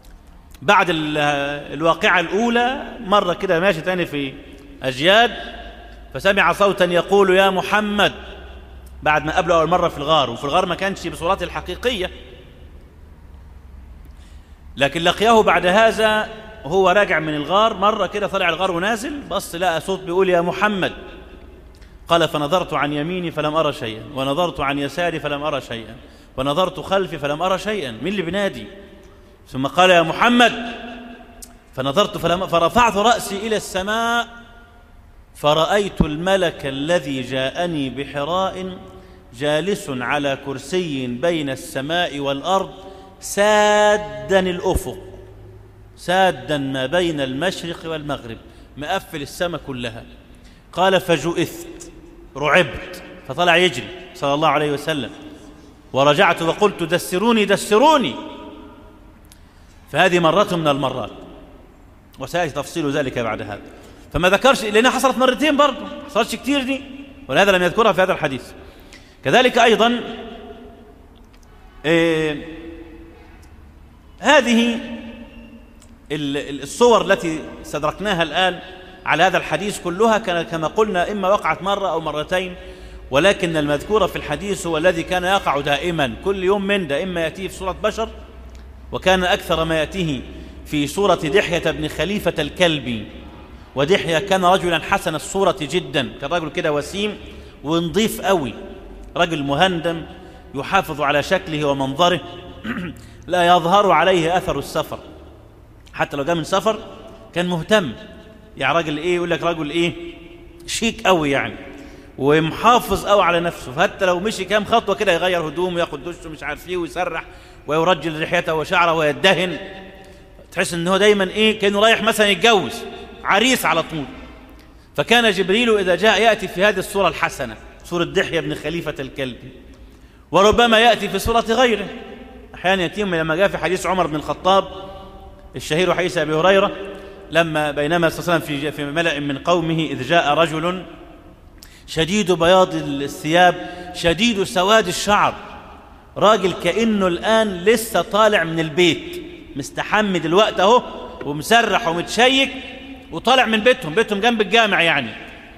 بعد الواقعة الأولى مرة كده ماشي تاني في أجياد، فسمع صوتا يقول يا محمد، بعد ما قابله أول مرة في الغار، وفي الغار ما كانش بصورته الحقيقية، لكن لقياه بعد هذا وهو راجع من الغار مرة كده، طلع الغار ونازل، بص لقى صوت بيقول يا محمد. قال فنظرت عن يميني فلم أرى شيئا، ونظرت عن يساري فلم أرى شيئا، ونظرت خلفي فلم أرى شيئا. مين اللي بينادي؟ ثم قال يا محمد، فنظرت فلم فرفعت رأسي إلى السماء فرأيت الملك الذي جاءني بحراء جالس على كرسي بين السماء والأرض سادا الأفق، سادا ما بين المشرق والمغرب، مقفل السماء كلها. قال فجئثت، رعبت، فطلع يجري صلى الله عليه وسلم، ورجعت وقلت دسروني دسروني. فهذه مرة من المرات، وسيأتي تفصيل ذلك بعد هذا. فما ذكرش لأنها حصلت مرتين برضه، ما حصلتش كتير دي، ولهذا لم يذكرها في هذا الحديث. كذلك أيضا إيه هذه الصور التي استدركناها الآن على هذا الحديث كلها كان كما قلنا إما وقعت مرة أو مرتين، ولكن المذكور في الحديث هو الذي كان يقع دائما كل يوم من ده، إما يأتيه في صورة بشر، وكان أكثر ما يأتيه في صورة دحية بن خليفة الكلبي. ودحية كان رجلا حسن الصورة جدا، كان رجل كده وسيم ونظيف قوي، رجل مهندم يحافظ على شكله ومنظره لا يظهر عليه أثر السفر، حتى لو جاء من سفر كان مهتم، يعني راجل إيه يقول لك رجل إيه شيك قوي يعني، ومحافظ قوي على نفسه، فحتى لو مشي كام خطوة كده يغير هدومه وياخد دشه مش عارف ايه ويسرح ويرجل لحيته وشعره ويدهن، تحس ان هو دايما ايه كانه رايح مثلا يتجوز، عريس على طول. فكان جبريل إذا جاء يأتي في هذه الصورة الحسنة، صورة دحية بن خليفة الكلبي، وربما يأتي في صورة غيره. أحيانا يتيم لما جاء في حديث عمر بن الخطاب الشهير حديث أبي هريرة، لما بينما صلى الله عليه وسلم في في ملأ من قومه إذ جاء رجل شديد بياض الثياب شديد سواد الشعر، راجل كأنه الآن لسه طالع من البيت، مستحمي دلوقتي اهو ومسرح ومتشيك وطالع من بيتهم، بيتهم جنب الجامع يعني،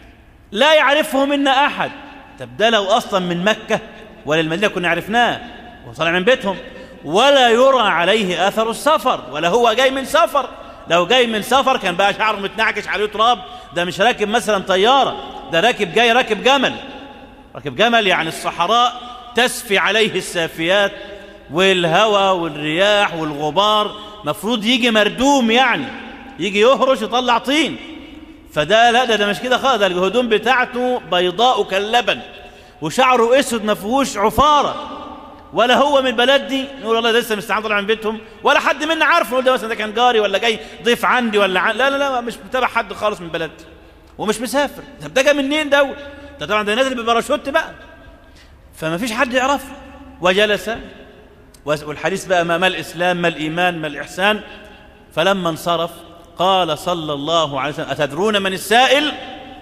لا يعرفه منا أحد. طب ده لو أصلا من مكة ولا المدينة كنا عرفناه، وطالع من بيتهم، ولا يرى عليه أثر السفر، ولا هو جاي من سفر. لو جاي من سفر كان بقى شعره متنعكش عليه تراب، ده مش راكب مثلا طيارة، ده راكب جاي راكب جمل، راكب جمل يعني الصحراء تسفي عليه السافيات والهواء والرياح والغبار، مفروض يجي مردوم يعني، يجي يهرش يطلع طين. فده لا ده, ده مش كده خالص، ده الهدوم بتاعته بيضاء كاللبن وشعره اسود ما فيهوش عفاره، ولا هو من البلد دي نقول والله لسه مستعان طالع من بيتهم، ولا حد منا عارفه نقول ده مثلا ده كان جاري ولا جاي ضيف عندي ولا عن... لا لا لا مش متابع حد خالص من البلد ومش مسافر. طب ده جه منين ده؟ ده طبعا ده نازل بباراشوت بقى، فما فيش حد يعرفه. وجلس، والحديث بقى ما, ما الاسلام ما الايمان ما الاحسان. فلما انصرف قال صلى الله عليه وسلم أتدرون من السائل؟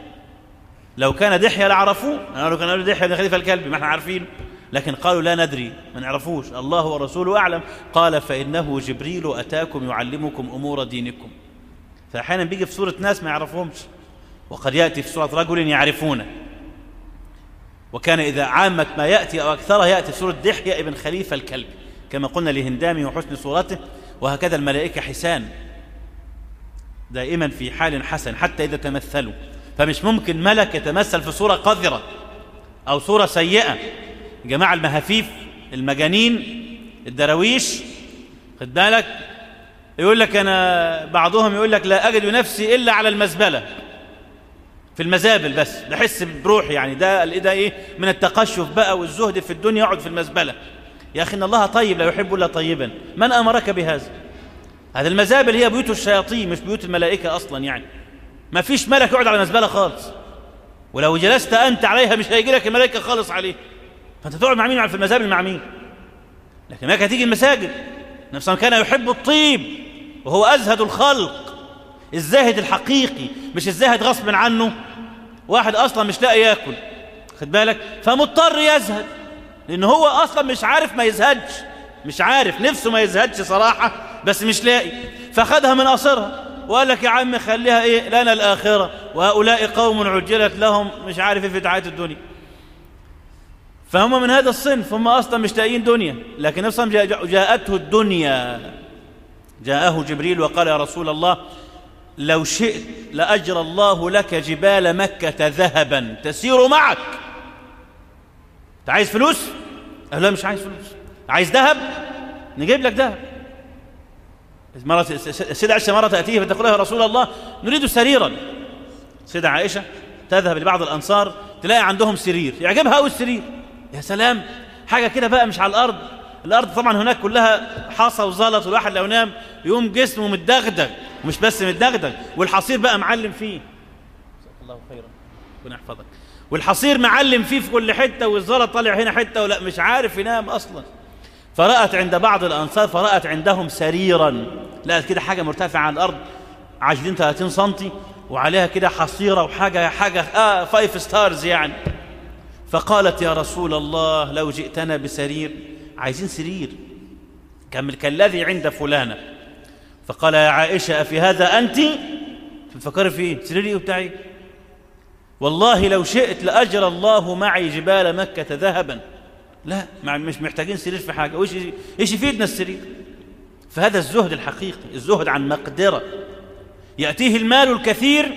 لو كان دحية لعرفوه، أنا لو كان قالوا دحية بن خليفة الكلبي ما احنا عارفين، لكن قالوا لا ندري ما نعرفوش، الله ورسوله أعلم. قال فإنه جبريل أتاكم يعلمكم أمور دينكم. فأحيانا بيجي في صورة ناس ما يعرفهمش، وقد يأتي في صورة رجل يعرفونه. وكان إذا عامة ما يأتي أو أكثرها يأتي في صورة دحية بن خليفة الكلبي كما قلنا لهندامه وحسن صورته. وهكذا الملائكة حسان دائما في حال حسن حتى إذا تمثلوا، فمش ممكن ملك يتمثل في صورة قذرة أو صورة سيئة. جماعة المهافيف المجانين الدراويش خد بالك يقول لك أنا، بعضهم يقول لك لا أجد نفسي إلا على المزبلة في المزابل، بس بحس بروحي يعني، ده ده إيه من التقشف بقى والزهد في الدنيا، يقعد في المزبلة. يا أخي إن الله طيب لا يحب إلا طيبا، من أمرك بهذا؟ هذه المزابل هي بيوت الشياطين مش بيوت الملائكة أصلا يعني، ما فيش ملك يقعد على المزبلة خالص، ولو جلست أنت عليها مش هيجي لك الملائكة خالص عليه، فأنت تقعد مع مين في المزابل؟ مع مين؟ لكن هناك هتيجي المساجد. نفسه كان يحب الطيب وهو أزهد الخلق، الزاهد الحقيقي مش الزاهد غصب عنه، واحد أصلا مش لاقي ياكل خد بالك فمضطر يزهد، لأن هو أصلا مش عارف ما يزهدش، مش عارف نفسه ما يزهدش صراحة بس مش لاقي، فخدها من قصرها وقال لك يا عم خليها ايه لنا الآخرة، وهؤلاء قوم عجلت لهم مش عارف ايه في حياة الدنيا. فهم من هذا الصنف، هم أصلا مش لاقيين دنيا، لكن نفسهم جاءته الدنيا. جاءه جبريل وقال يا رسول الله لو شئت لأجرى الله لك جبال مكة ذهبا تسير معك. انت عايز فلوس؟ قال لا مش عايز فلوس. عايز ذهب؟ نجيب لك ذهب. مرة السيدة عائشة مرة تأتيه فتقول يا رسول الله نريد سريرا. السيدة عائشة تذهب لبعض الأنصار تلاقي عندهم سرير يعجبها أو السرير، يا سلام حاجة كده بقى مش على الأرض. الأرض طبعا هناك كلها حصى وزلط، والواحد لو نام يقوم جسمه متدغدغ، ومش بس متدغدغ والحصير بقى معلم فيه. جزاك الله خيرا ربنا يحفظك. والحصير معلم فيه في كل حتة، والزلط طالع هنا حتة ولا مش عارف ينام أصلا. فرأت عند بعض الأنصار فرأت عندهم سريرا، لقت كده حاجة مرتفعة عن الأرض عشرين ثلاثين سنتي وعليها كده حصيرة وحاجة حاجة آه فايف ستارز يعني. فقالت يا رسول الله لو جئتنا بسرير، عايزين سرير كالذي عند فلانة. فقال يا عائشة أفي هذا أنت؟ تفكري فيه سريري وبتاعي؟ والله لو شئت لأجرى الله معي جبال مكة ذهبا. لا مش محتاجين سرير في حاجة، وإيش إيش يفيدنا السرير؟ فهذا الزهد الحقيقي، الزهد عن مقدرة. يأتيه المال الكثير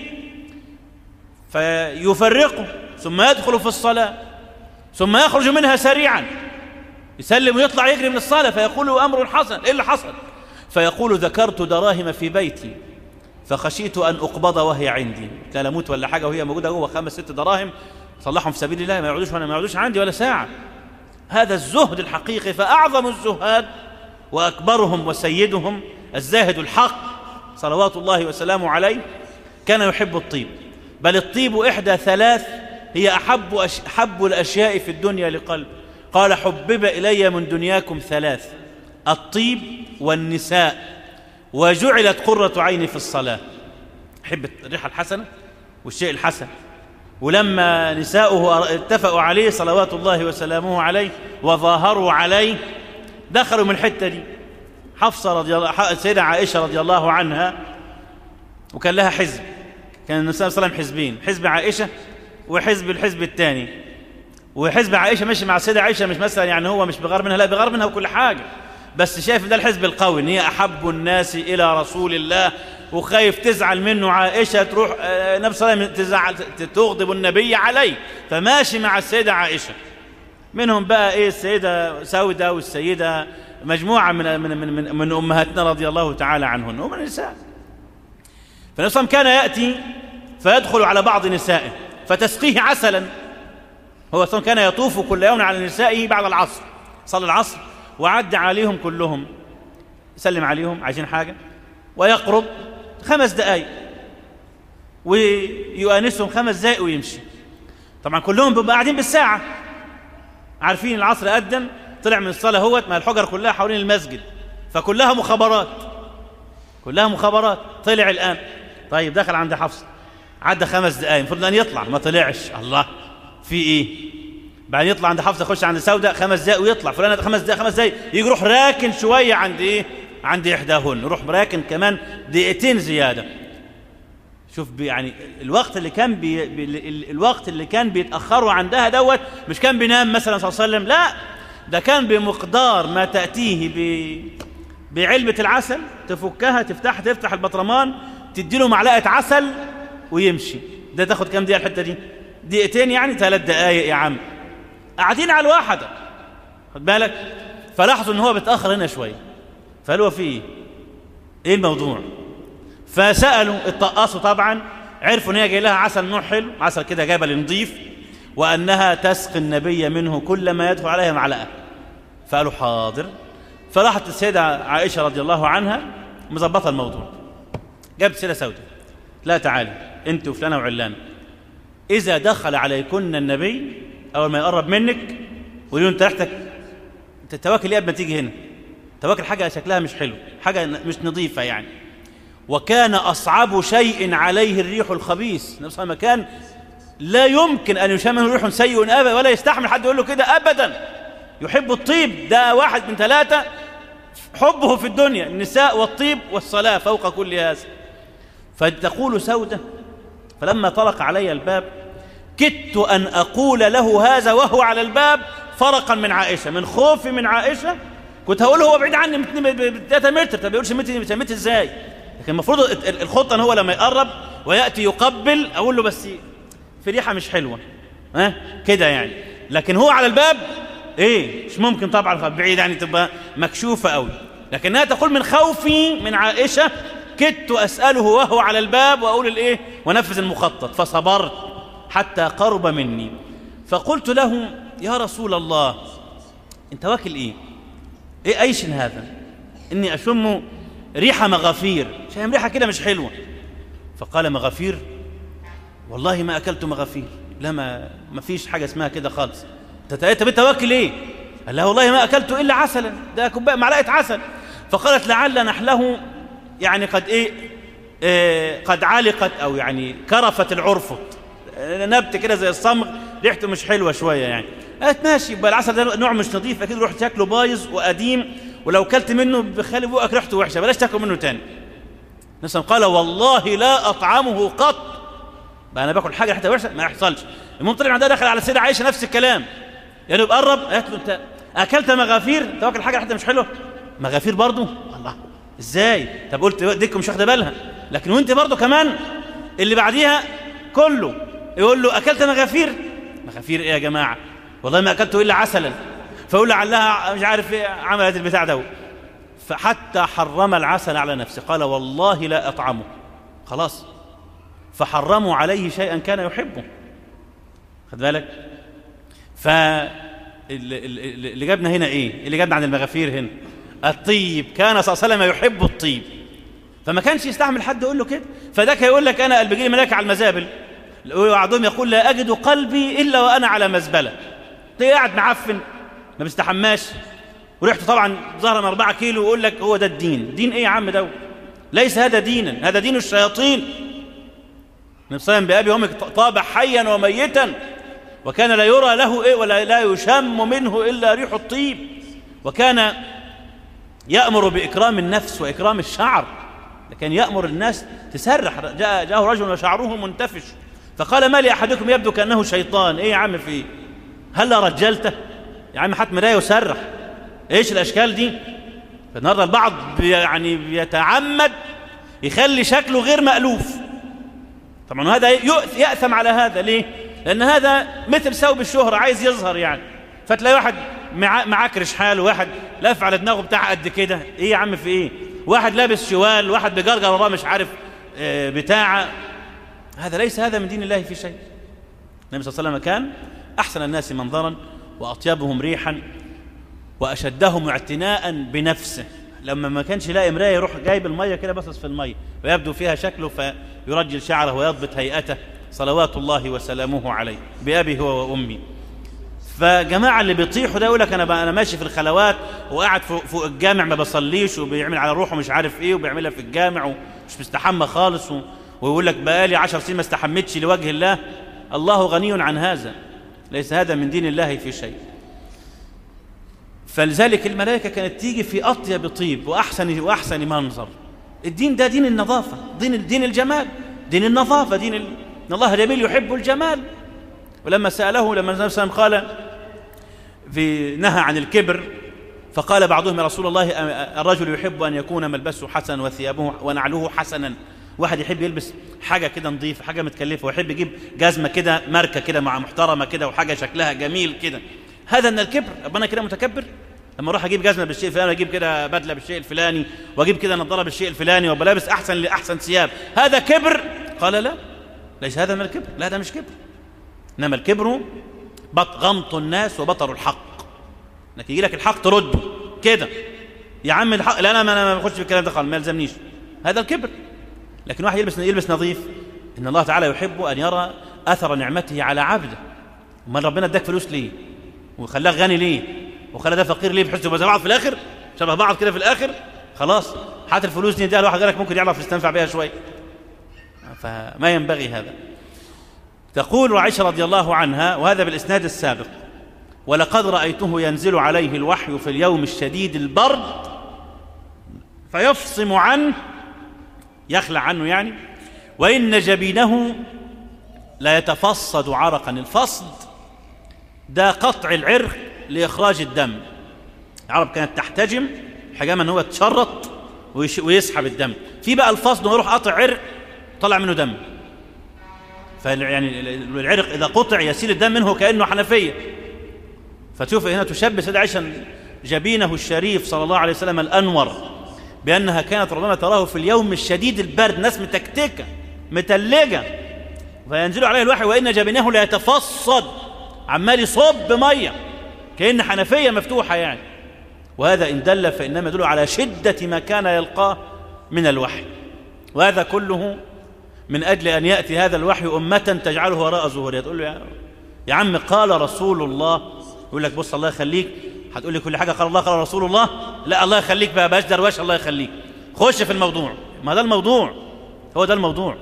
فيفرقه ثم يدخل في الصلاة ثم يخرج منها سريعا، يسلم ويطلع يجري من الصلاة فيقول أمر حسن. إيه اللي حصل؟ فيقول ذكرت دراهم في بيتي فخشيت أن أقبض وهي عندي، لا أموت ولا حاجة وهي موجودة جوه خمس ست دراهم صلحهم في سبيل الله ما يعودوش ولا ما يعودوش عندي ولا ساعة. هذا الزهد الحقيقي. فأعظم الزهاد وأكبرهم وسيدهم الزاهد الحق صلوات الله وسلامه عليه كان يحب الطيب، بل الطيب إحدى ثلاث هي أحب, أش... أحب الأشياء في الدنيا لقلب. قال حبب إلي من دنياكم ثلاث: الطيب والنساء وجعلت قرة عيني في الصلاة. حب الريحة الحسنة والشيء الحسن. ولما نساؤه اتفقوا عليه صلوات الله وسلامه عليه وظاهروا عليه دخلوا من الحتة دي. حفصة رضي الله السيدة عائشة رضي الله عنها وكان لها حزب، كان النبي صلى الله عليه وسلم حزبين، حزب عائشة وحزب الحزب الثاني. وحزب عائشة ماشي مع السيدة عائشة مش مثلا يعني هو مش بغار منها، لا بغار منها وكل حاجة، بس شايف ده الحزب القوي ان هي احب الناس الى رسول الله، وخايف تزعل منه عائشة تروح النبي صلى الله عليه وسلم تزعل تغضب النبي عليه، فماشي مع السيدة عائشة. منهم بقى ايه السيدة سودة والسيدة مجموعة من من من, من امهاتنا رضي الله تعالى عنهن ومن النساء. فالنبي صلى الله عليه وسلم كان يأتي فيدخل على بعض نسائه فتسقيه عسلا. هو صلى كان يطوف كل يوم على نسائه بعد العصر، صلى العصر وعد عليهم كلهم، يسلم عليهم عايزين حاجة ويقرب خمس دقائق ويؤانسهم خمس دقائق ويمشي. طبعا كلهم بيبقوا قاعدين بالساعة، عارفين العصر أذن طلع من الصلاة هوت، ما الحجر كلها حوالين المسجد فكلها مخابرات، كلها مخابرات. طلع الآن طيب دخل عند حفصة عدى خمس دقائق المفروض أن يطلع ما طلعش، الله في إيه؟ بعدين يطلع عند حفصة يخش عند سوداء خمس دقائق ويطلع، فلان خمس دقائق خمس دقائق يجي يروح راكن شوية عند إيه؟ عند إحداهن، يروح راكن كمان دقيقتين زيادة. شوف يعني الوقت اللي كان بي الوقت اللي كان بيتأخروا عندها دوت مش كان بينام مثلا صلى الله عليه وسلم، لا ده كان بمقدار ما تأتيه ب بعلبة العسل تفكها تفتح تفتح البطرمان تديله معلقة عسل ويمشي. ده تاخد كام دقيقة الحتة دي؟ دقيقتين يعني ثلاث دقائق يا عم، قاعدين على الواحدة خد بالك. فلاحظوا ان هو بيتأخر هنا شوية، فقالوا في ايه؟ ايه الموضوع؟ فسألوا اتقصوا طبعا، عرفوا ان هي جاي لها عسل نوع حلو، عسل كده جبل نظيف، وانها تسقي النبي منه كل ما يدخل عليها معلقة. فقالوا حاضر. فراحت السيدة عائشة رضي الله عنها مظبطة الموضوع، جابت سيدة سوداء لا تعالي انت وفلانة وعلانة، إذا دخل عليكن النبي أول ما يقرب منك ويقول انت ريحتك تواكل قبل ما تيجي هنا، تواكل حاجة شكلها مش حلو، حاجة مش نظيفة يعني. وكان أصعب شيء عليه الريح الخبيث، نفس المكان لا يمكن أن يشم منه ريح سيء أبدا، ولا يستحمل حد يقول له كده أبدا. يحب الطيب، ده واحد من ثلاثة حبه في الدنيا النساء والطيب والصلاة فوق كل هذا. فتقول سودة: فلما طرق علي الباب كدت أن أقول له هذا وهو على الباب فرقا من عائشة، من خوفي من عائشة كنت هقول له هو بعيد عني ثلاثة متر. طب يقولش متر متر ازاي؟ لكن المفروض الخطة ان هو لما يقرب ويأتي يقبل اقول له بس في ريحة مش حلوة ها كده يعني. لكن هو على الباب ايه مش ممكن طبعا بعيد يعني تبقى مكشوفة قوي. لكنها تقول من خوفي من عائشة كدت أسأله وهو على الباب وأقول الإيه ونفذ المخطط، فصبرت حتى قرب مني. فقلت له: يا رسول الله أنت واكل إيه؟ إيه أيش هذا؟ إني أشم ريحة مغافير، شايم ريحة كده مش حلوة. فقال: مغافير؟ والله ما أكلت مغافير، لا ما, ما فيش حاجة اسمها كده خالص. أنت أنت واكل إيه؟ قال له: والله ما أكلت إلا عسلا، ده كوباية معلقة عسل. فقالت: لعل نحله يعني قد إيه آه قد علقت أو يعني كرفت العرفة، نبت كده زي الصمغ ريحته مش حلوة شوية يعني. قالت: ماشي، يبقى العسل ده نوع مش نظيف أكيد، روح شكله بايظ وقديم، ولو كلت منه بخلي بوقك ريحته وحشة، بلاش تاكل منه تاني. نسأل قال: والله لا أطعمه قط. بقى أنا باكل حاجة ريحتها وحشة ما يحصلش. المهم طلع عندها دخل على السيدة عائشة نفس الكلام، يعني بقرب قالت له: أنت أكلت مغافير؟ أنت واكل حاجة ريحتها مش حلوة؟ مغافير برضو؟ الله، ازاي؟ طب قلت ديكم مش واخده بالها، لكن وانت برضو كمان اللي بعديها كله يقول له: اكلت مغافير؟ مغافير ايه يا جماعه؟ والله ما اكلته الا عسلا. فيقول لعلها مش عارف ايه عملت البتاع ده. فحتى حرم العسل على نفسه، قال: والله لا اطعمه. خلاص، فحرموا عليه شيئا كان يحبه. خد بالك؟ فاللي جابنا هنا ايه؟ اللي جابنا عن المغافير هنا الطيب، كان صلى الله عليه وسلم يحب الطيب، فما كانش يستحمل حد يقول له كده. فذاك يقول لك: انا قلبي جاي ملاك على المزابل، وبعضهم يقول: لا اجد قلبي الا وانا على مزبله. تلاقيه قاعد معفن ما بيستحماش وريحته طبعا ظهر من أربعة كيلو، ويقول لك هو ده الدين. دين ايه يا عم ده؟ ليس هذا دينا، هذا دين الشياطين. النبي صلى الله عليه وسلم بأبي وأمي طاب حيا وميتا، وكان لا يرى له إيه ولا لا يشم منه الا ريح الطيب، وكان يأمر بإكرام النفس وإكرام الشعر، لكن يأمر الناس تسرح. جاء جاءه رجل وشعره منتفش فقال: ما لي أحدكم يبدو كأنه شيطان. إيه يا عم في إيه؟ هلا رجلته يا عم، حط مراية وسرح. إيش الأشكال دي؟ فالنهارده البعض يعني بيتعمد يخلي شكله غير مألوف. طبعا هذا يأثم على هذا. ليه؟ لأن هذا مثل ثوب الشهرة، عايز يظهر يعني. فتلاقي واحد معاكرش حاله، واحد لف على دماغه بتاع قد كده. ايه يا عم في ايه؟ واحد لابس شوال، واحد بجرجر وراه مش عارف بتاع. هذا ليس هذا من دين الله في شيء. النبي صلى الله عليه وسلم كان احسن الناس منظرا واطيبهم ريحا واشدهم اعتناء بنفسه. لما ما كانش يلاقي مرايه يروح جايب الميه كده بصص في الميه ويبدو فيها شكله فيرجل شعره ويضبط هيئته صلوات الله وسلامه عليه بأبي هو وأمي. فجماعة اللي بيطيحوا ده يقول لك أنا أنا ماشي في الخلوات وقاعد فوق, فوق الجامع ما بصليش، وبيعمل على روحه مش عارف إيه، وبيعملها في الجامع ومش مستحمى خالص، ويقول لك بقالي عشر سنين ما استحمتش لوجه الله. الله غني عن هذا، ليس هذا من دين الله في شيء. فلذلك الملائكة كانت تيجي في أطيب طيب وأحسن وأحسن منظر. الدين ده دين النظافة، دين دين الجمال، دين النظافة، دين ال... إن الله جميل يحب الجمال. ولما سأله لما النبي صلى الله عليه وسلم قال في نهى عن الكبر، فقال بعضهم: يا رسول الله الرجل يحب أن يكون ملبسه حسنا وثيابه ونعله حسنا. واحد يحب يلبس حاجة كده نظيفة، حاجة متكلفة، ويحب يجيب جزمة كده ماركة كده مع محترمة كده وحاجة شكلها جميل كده. هذا من الكبر. أبقى أنا كده متكبر لما أروح أجيب جزمة بالشيء الفلاني، وأجيب كده بدلة بالشيء الفلاني، وأجيب كده نظارة بالشيء الفلاني، وأبقى لابس أحسن لأحسن ثياب. هذا كبر؟ قال لا، ليس هذا من الكبر. لا، ده مش كبر. إنما الكبر غمط الناس وبطر الحق، انك يجي لك الحق ترده كده. يا عم الحق، لا انا ما بخش في الكلام ده خالص، ما يلزمنيش. هذا الكبر. لكن واحد يلبس يلبس نظيف، ان الله تعالى يحب ان يرى اثر نعمته على عبده. امال ربنا اداك فلوس ليه؟ وخلاك غني ليه؟ وخلى ده فقير ليه؟ بحيث يبقى زي بعض في الاخر، شبه بعض كده في الاخر. خلاص، حتى الفلوس دي اديها لواحد غيرك ممكن يعرف يستنفع بها شويه. فما ينبغي هذا. تقول عائشة رضي الله عنها، وهذا بالإسناد السابق: ولقد رأيته ينزل عليه الوحي في اليوم الشديد البرد فيفصم عنه، يخلع عنه يعني. وإن جبينه لا يتفصد عرقا. الفصد ده قطع العرق لإخراج الدم. العرب كانت تحتجم حجامة ان هو يتشرط ويسحب الدم. في بقى الفصد انه يروح قطع عرق طلع منه دم، فيعني العرق اذا قطع يسيل الدم منه كانه حنفيه. فتشوف هنا تشبه سيدة عائشة جبينه الشريف صلى الله عليه وسلم الانور بانها كانت ربما تراه في اليوم الشديد البرد، ناس متكتكه متلجه، فينزل عليه الوحي وان جبينه لا يتفصد، عمال يصب ميه كأن حنفيه مفتوحه يعني. وهذا إن دل فإنما يدل على شدة ما كان يلقاه من الوحي. وهذا كله من أجل أن يأتي هذا الوحي أمة تجعله وراء ظهورها. تقول له يا, يا عم قال رسول الله، يقول لك بص الله يخليك، هتقول لي كل حاجة قال الله قال رسول الله، لا الله يخليك بقى باش دروش، الله يخليك خش في الموضوع. ما ده الموضوع، هو ده الموضوع.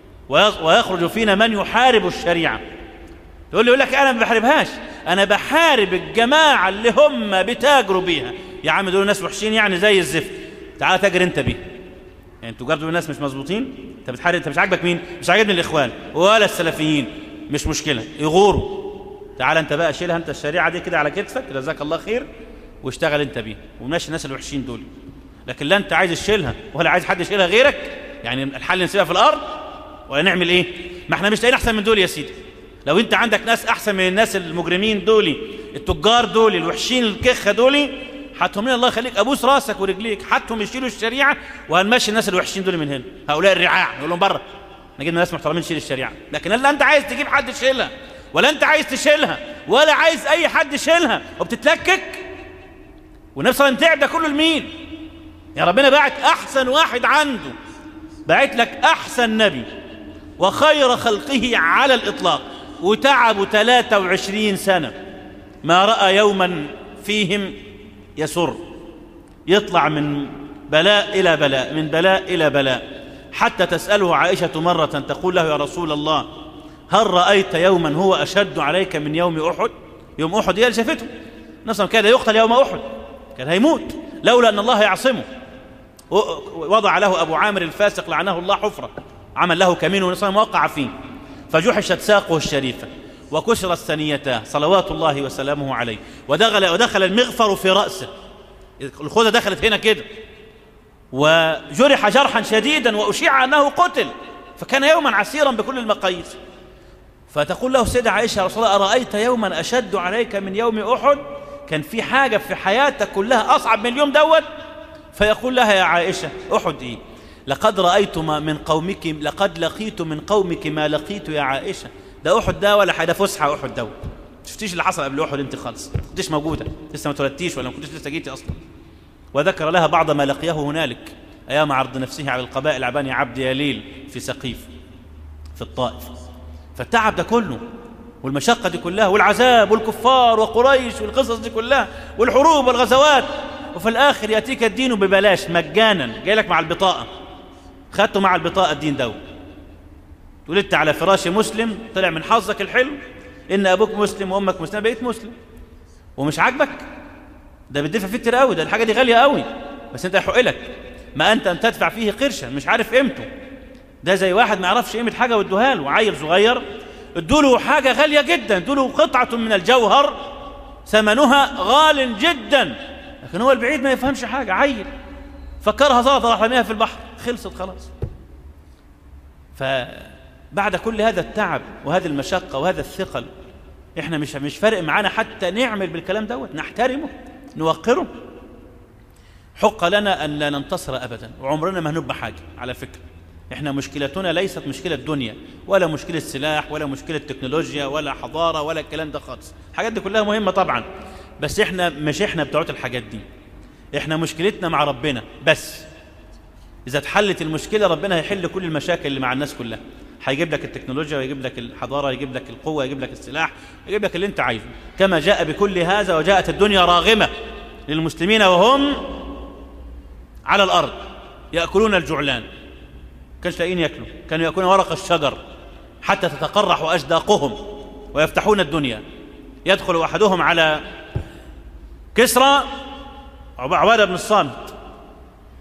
ويخرج فينا من يحارب الشريعة. تقول لي يقول لك أنا ما بحاربهاش، أنا بحارب الجماعة اللي هم بتاجروا بيها. يا عم دول ناس وحشين يعني زي الزفت، تعال تاجر أنت بيها. يعني انتوا دول ناس مش مظبوطين، أنت بتحارب، أنت مش عاجبك مين؟ مش عاجبني الإخوان ولا السلفيين، مش مشكلة يغوروا. تعال أنت بقى شيلها أنت الشريعة دي كده على كتفك، جزاك الله خير، واشتغل أنت بيها وماشي الناس الوحشين دول. لكن لا أنت عايز تشيلها ولا عايز حد يشيلها غيرك. يعني الحل نسيبها في الأرض ولا نعمل إيه؟ ما احنا مش لاقيين أحسن من دول يا سيدي. لو انت عندك ناس احسن من الناس المجرمين دولي، التجار دولي، الوحشين الكخه دولي، حتهم لنا الله يخليك ابوس راسك ورجليك، حتهم يشيلوا الشريعه وهنمشي الناس الوحشين دول من هنا. هؤلاء الرعاع نقول لهم بره، احنا جبنا ناس محترمين تشيل الشريعه. لكن لا انت عايز تجيب حد يشيلها، ولا انت عايز تشيلها، ولا عايز اي حد يشيلها، وبتتلكك. والنبي صلى الله عليه وسلم تعب ده كله لمين؟ يا ربنا باعت احسن واحد عنده، باعت لك احسن نبي وخير خلقه على الاطلاق، وتعبوا ثلاثة وعشرين سنة ما رأى يوما فيهم يسر، يطلع من بلاء إلى بلاء، من بلاء إلى بلاء، حتى تسأله عائشة مرة تقول له يا رسول الله هل رأيت يوما هو أشد عليك من يوم أحد؟ يوم أحد هي اللي شافته، نفسه كان يقتل يوم أحد، كان هيموت لولا أن الله يعصمه. وضع له أبو عامر الفاسق لعنه الله حفرة، عمل له كمين ونصر وقع فيه، فجحشت ساقه الشريفة وكسرت ثنيتاه صلوات الله وسلامه عليه، ودخل, ودخل المغفر في رأسه، الخوذة دخلت هنا كده، وجرح جرحا شديدا وأشيع أنه قتل، فكان يوما عسيرا بكل المقاييس. فتقول له سيدة عائشة رسول الله أرأيت يوما أشد عليك من يوم أحد؟ كان في حاجة في حياتك كلها أصعب من اليوم دوت؟ فيقول لها يا عائشة أحد إيه؟ لقد رأيت من قومك، لقد لقيت من قومك ما لقيت يا عائشة. ده أحد ده ولا حاجة، فسحة أحد ده. شفتيش اللي حصل قبل أحد أنت خالص، ما كنتيش موجودة، لسه ما اتولدتيش ولا ما كنتيش لسه جيتي أصلا. وذكر لها بعض ما لقيه هنالك أيام عرض نفسه على القبائل عباني عبد يليل في سقيف في الطائف. فالتعب ده كله والمشقة دي كلها والعذاب والكفار وقريش والقصص دي كلها والحروب والغزوات، وفي الآخر يأتيك الدين ببلاش مجانا، جاي لك مع البطاقة، خدته مع البطاقة الدين ده. ولدت على فراش مسلم، طلع من حظك الحلو إن أبوك مسلم وأمك مسلم، بقيت مسلم ومش عاجبك، ده بتدفع فيه كتير قوي، ده الحاجة دي غالية قوي، بس أنت يحق لك ما أنت أن تدفع فيه قرشا مش عارف قيمته. ده زي واحد ما يعرفش قيمة حاجة وادوها له، عيل صغير ادوله حاجة غالية جدا، ادوله قطعة من الجوهر ثمنها غال جدا، لكن هو البعيد ما يفهمش حاجة، عيل فكرها زلطة راح رميها في البحر، خلصت خلاص. فبعد كل هذا التعب وهذه المشقة وهذا الثقل، احنا مش مش فارق معانا حتى نعمل بالكلام دوت، نحترمه نوقره. حق لنا أن لا ننتصر أبدا، وعمرنا ما هنبقى حاجة. على فكرة احنا مشكلتنا ليست مشكلة دنيا ولا مشكلة سلاح ولا مشكلة تكنولوجيا ولا حضارة ولا الكلام ده خالص، الحاجات دي كلها مهمة طبعا، بس احنا مش احنا بتوع الحاجات دي، احنا مشكلتنا مع ربنا بس. إذا اتحلت المشكلة ربنا هيحل كل المشاكل اللي مع الناس كلها، هيجيب لك التكنولوجيا ويجيب لك الحضارة، يجيب لك القوة، يجيب لك السلاح، يجيب لك اللي انت عايزه، كما جاء بكل هذا وجاءت الدنيا راغمة للمسلمين وهم على الأرض يأكلون الجعلان، كانش لاقين يأكلوا، كانوا يأكلون ورق الشجر حتى تتقرح أجداقهم ويفتحون الدنيا. يدخل أحدهم على كسرى عبادة بن الصامت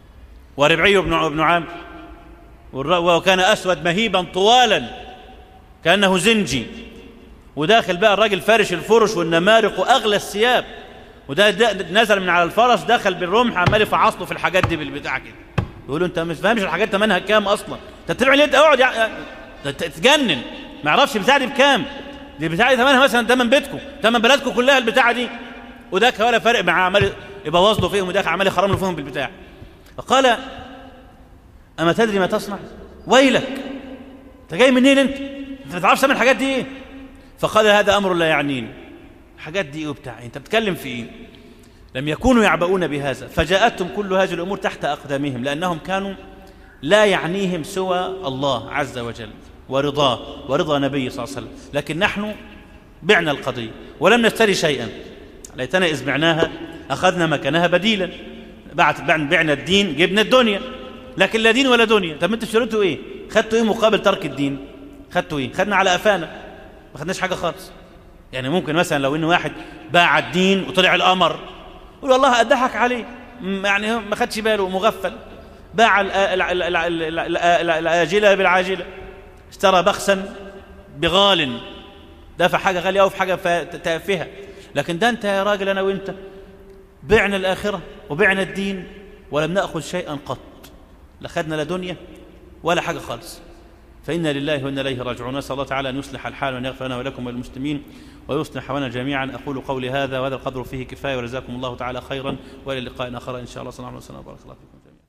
وربعي بن بن عامر، وكان أسود مهيبا طوالا كأنه زنجي، وداخل بقى الراجل فارش الفرش والنمارق وأغلى الثياب، وده نزل من على الفرس دخل بالرمح عمال يفعص له في الحاجات دي بالبتاع كده. يقولوا انت مش فاهمش الحاجات ثمنها كام اصلا، انت بتبيع ليه؟ اقعد يعني تتجنن، ما يعرفش البتاعه دي بكام، دي البتاعه دي ثمنها مثلا ثمن بيتكم، ثمن بلدكم كلها البتاعه دي، وده ولا فارق معاه، عمال يبوظ له فيهم، وده عمال يخرم له فيهم بالبتاع. فقال اما تدري ما تصنع؟ ويلك، انت جاي منين انت؟ انت ما تعرفش ثمن الحاجات دي ايه؟ فقال هذا امر لا يعنيني، الحاجات دي ايه وبتاع، انت بتتكلم في ايه؟ لم يكونوا يعبؤون بهذا، فجاءتهم كل هذه الامور تحت اقدامهم، لانهم كانوا لا يعنيهم سوى الله عز وجل ورضاه ورضا نبيه صلى الله عليه وسلم. لكن نحن بعنا القضيه ولم نشتري شيئا، ليتنا اذ بعناها اخذنا مكانها بديلا. بعد بعنا الدين جبنا الدنيا، لكن لا دين ولا دنيا. طب انتوا اشتريتوا ايه؟ خدتوا ايه مقابل ترك الدين؟ خدتوا ايه؟ خدنا على قفانا، ما خدناش حاجه خالص. يعني ممكن مثلا لو ان واحد باع الدين وطلع القمر، يقول والله أضحك عليه، يعني ما خدش باله، مغفل، باع الآجلة بالعاجلة، اشترى بخسا بغال، دفع حاجة غالية أو في حاجة تافهة. لكن ده أنت يا راجل أنا وأنت بعنا الآخرة وبعنا الدين ولم نأخذ شيئا قط، لا خدنا لا دنيا ولا حاجة خالص. فإنا لله وإنا إليه راجعون. نسأل الله تعالى أن يصلح الحال وأن يغفر لنا ولكم وللمسلمين ويصلح حالنا جميعا. أقول قولي هذا وهذا القدر فيه كفاية، وجزاكم الله تعالى خيرا، وإلى اللقاء آخر إن شاء الله. صلى الله عليه وسلم وبارك الله فيكم.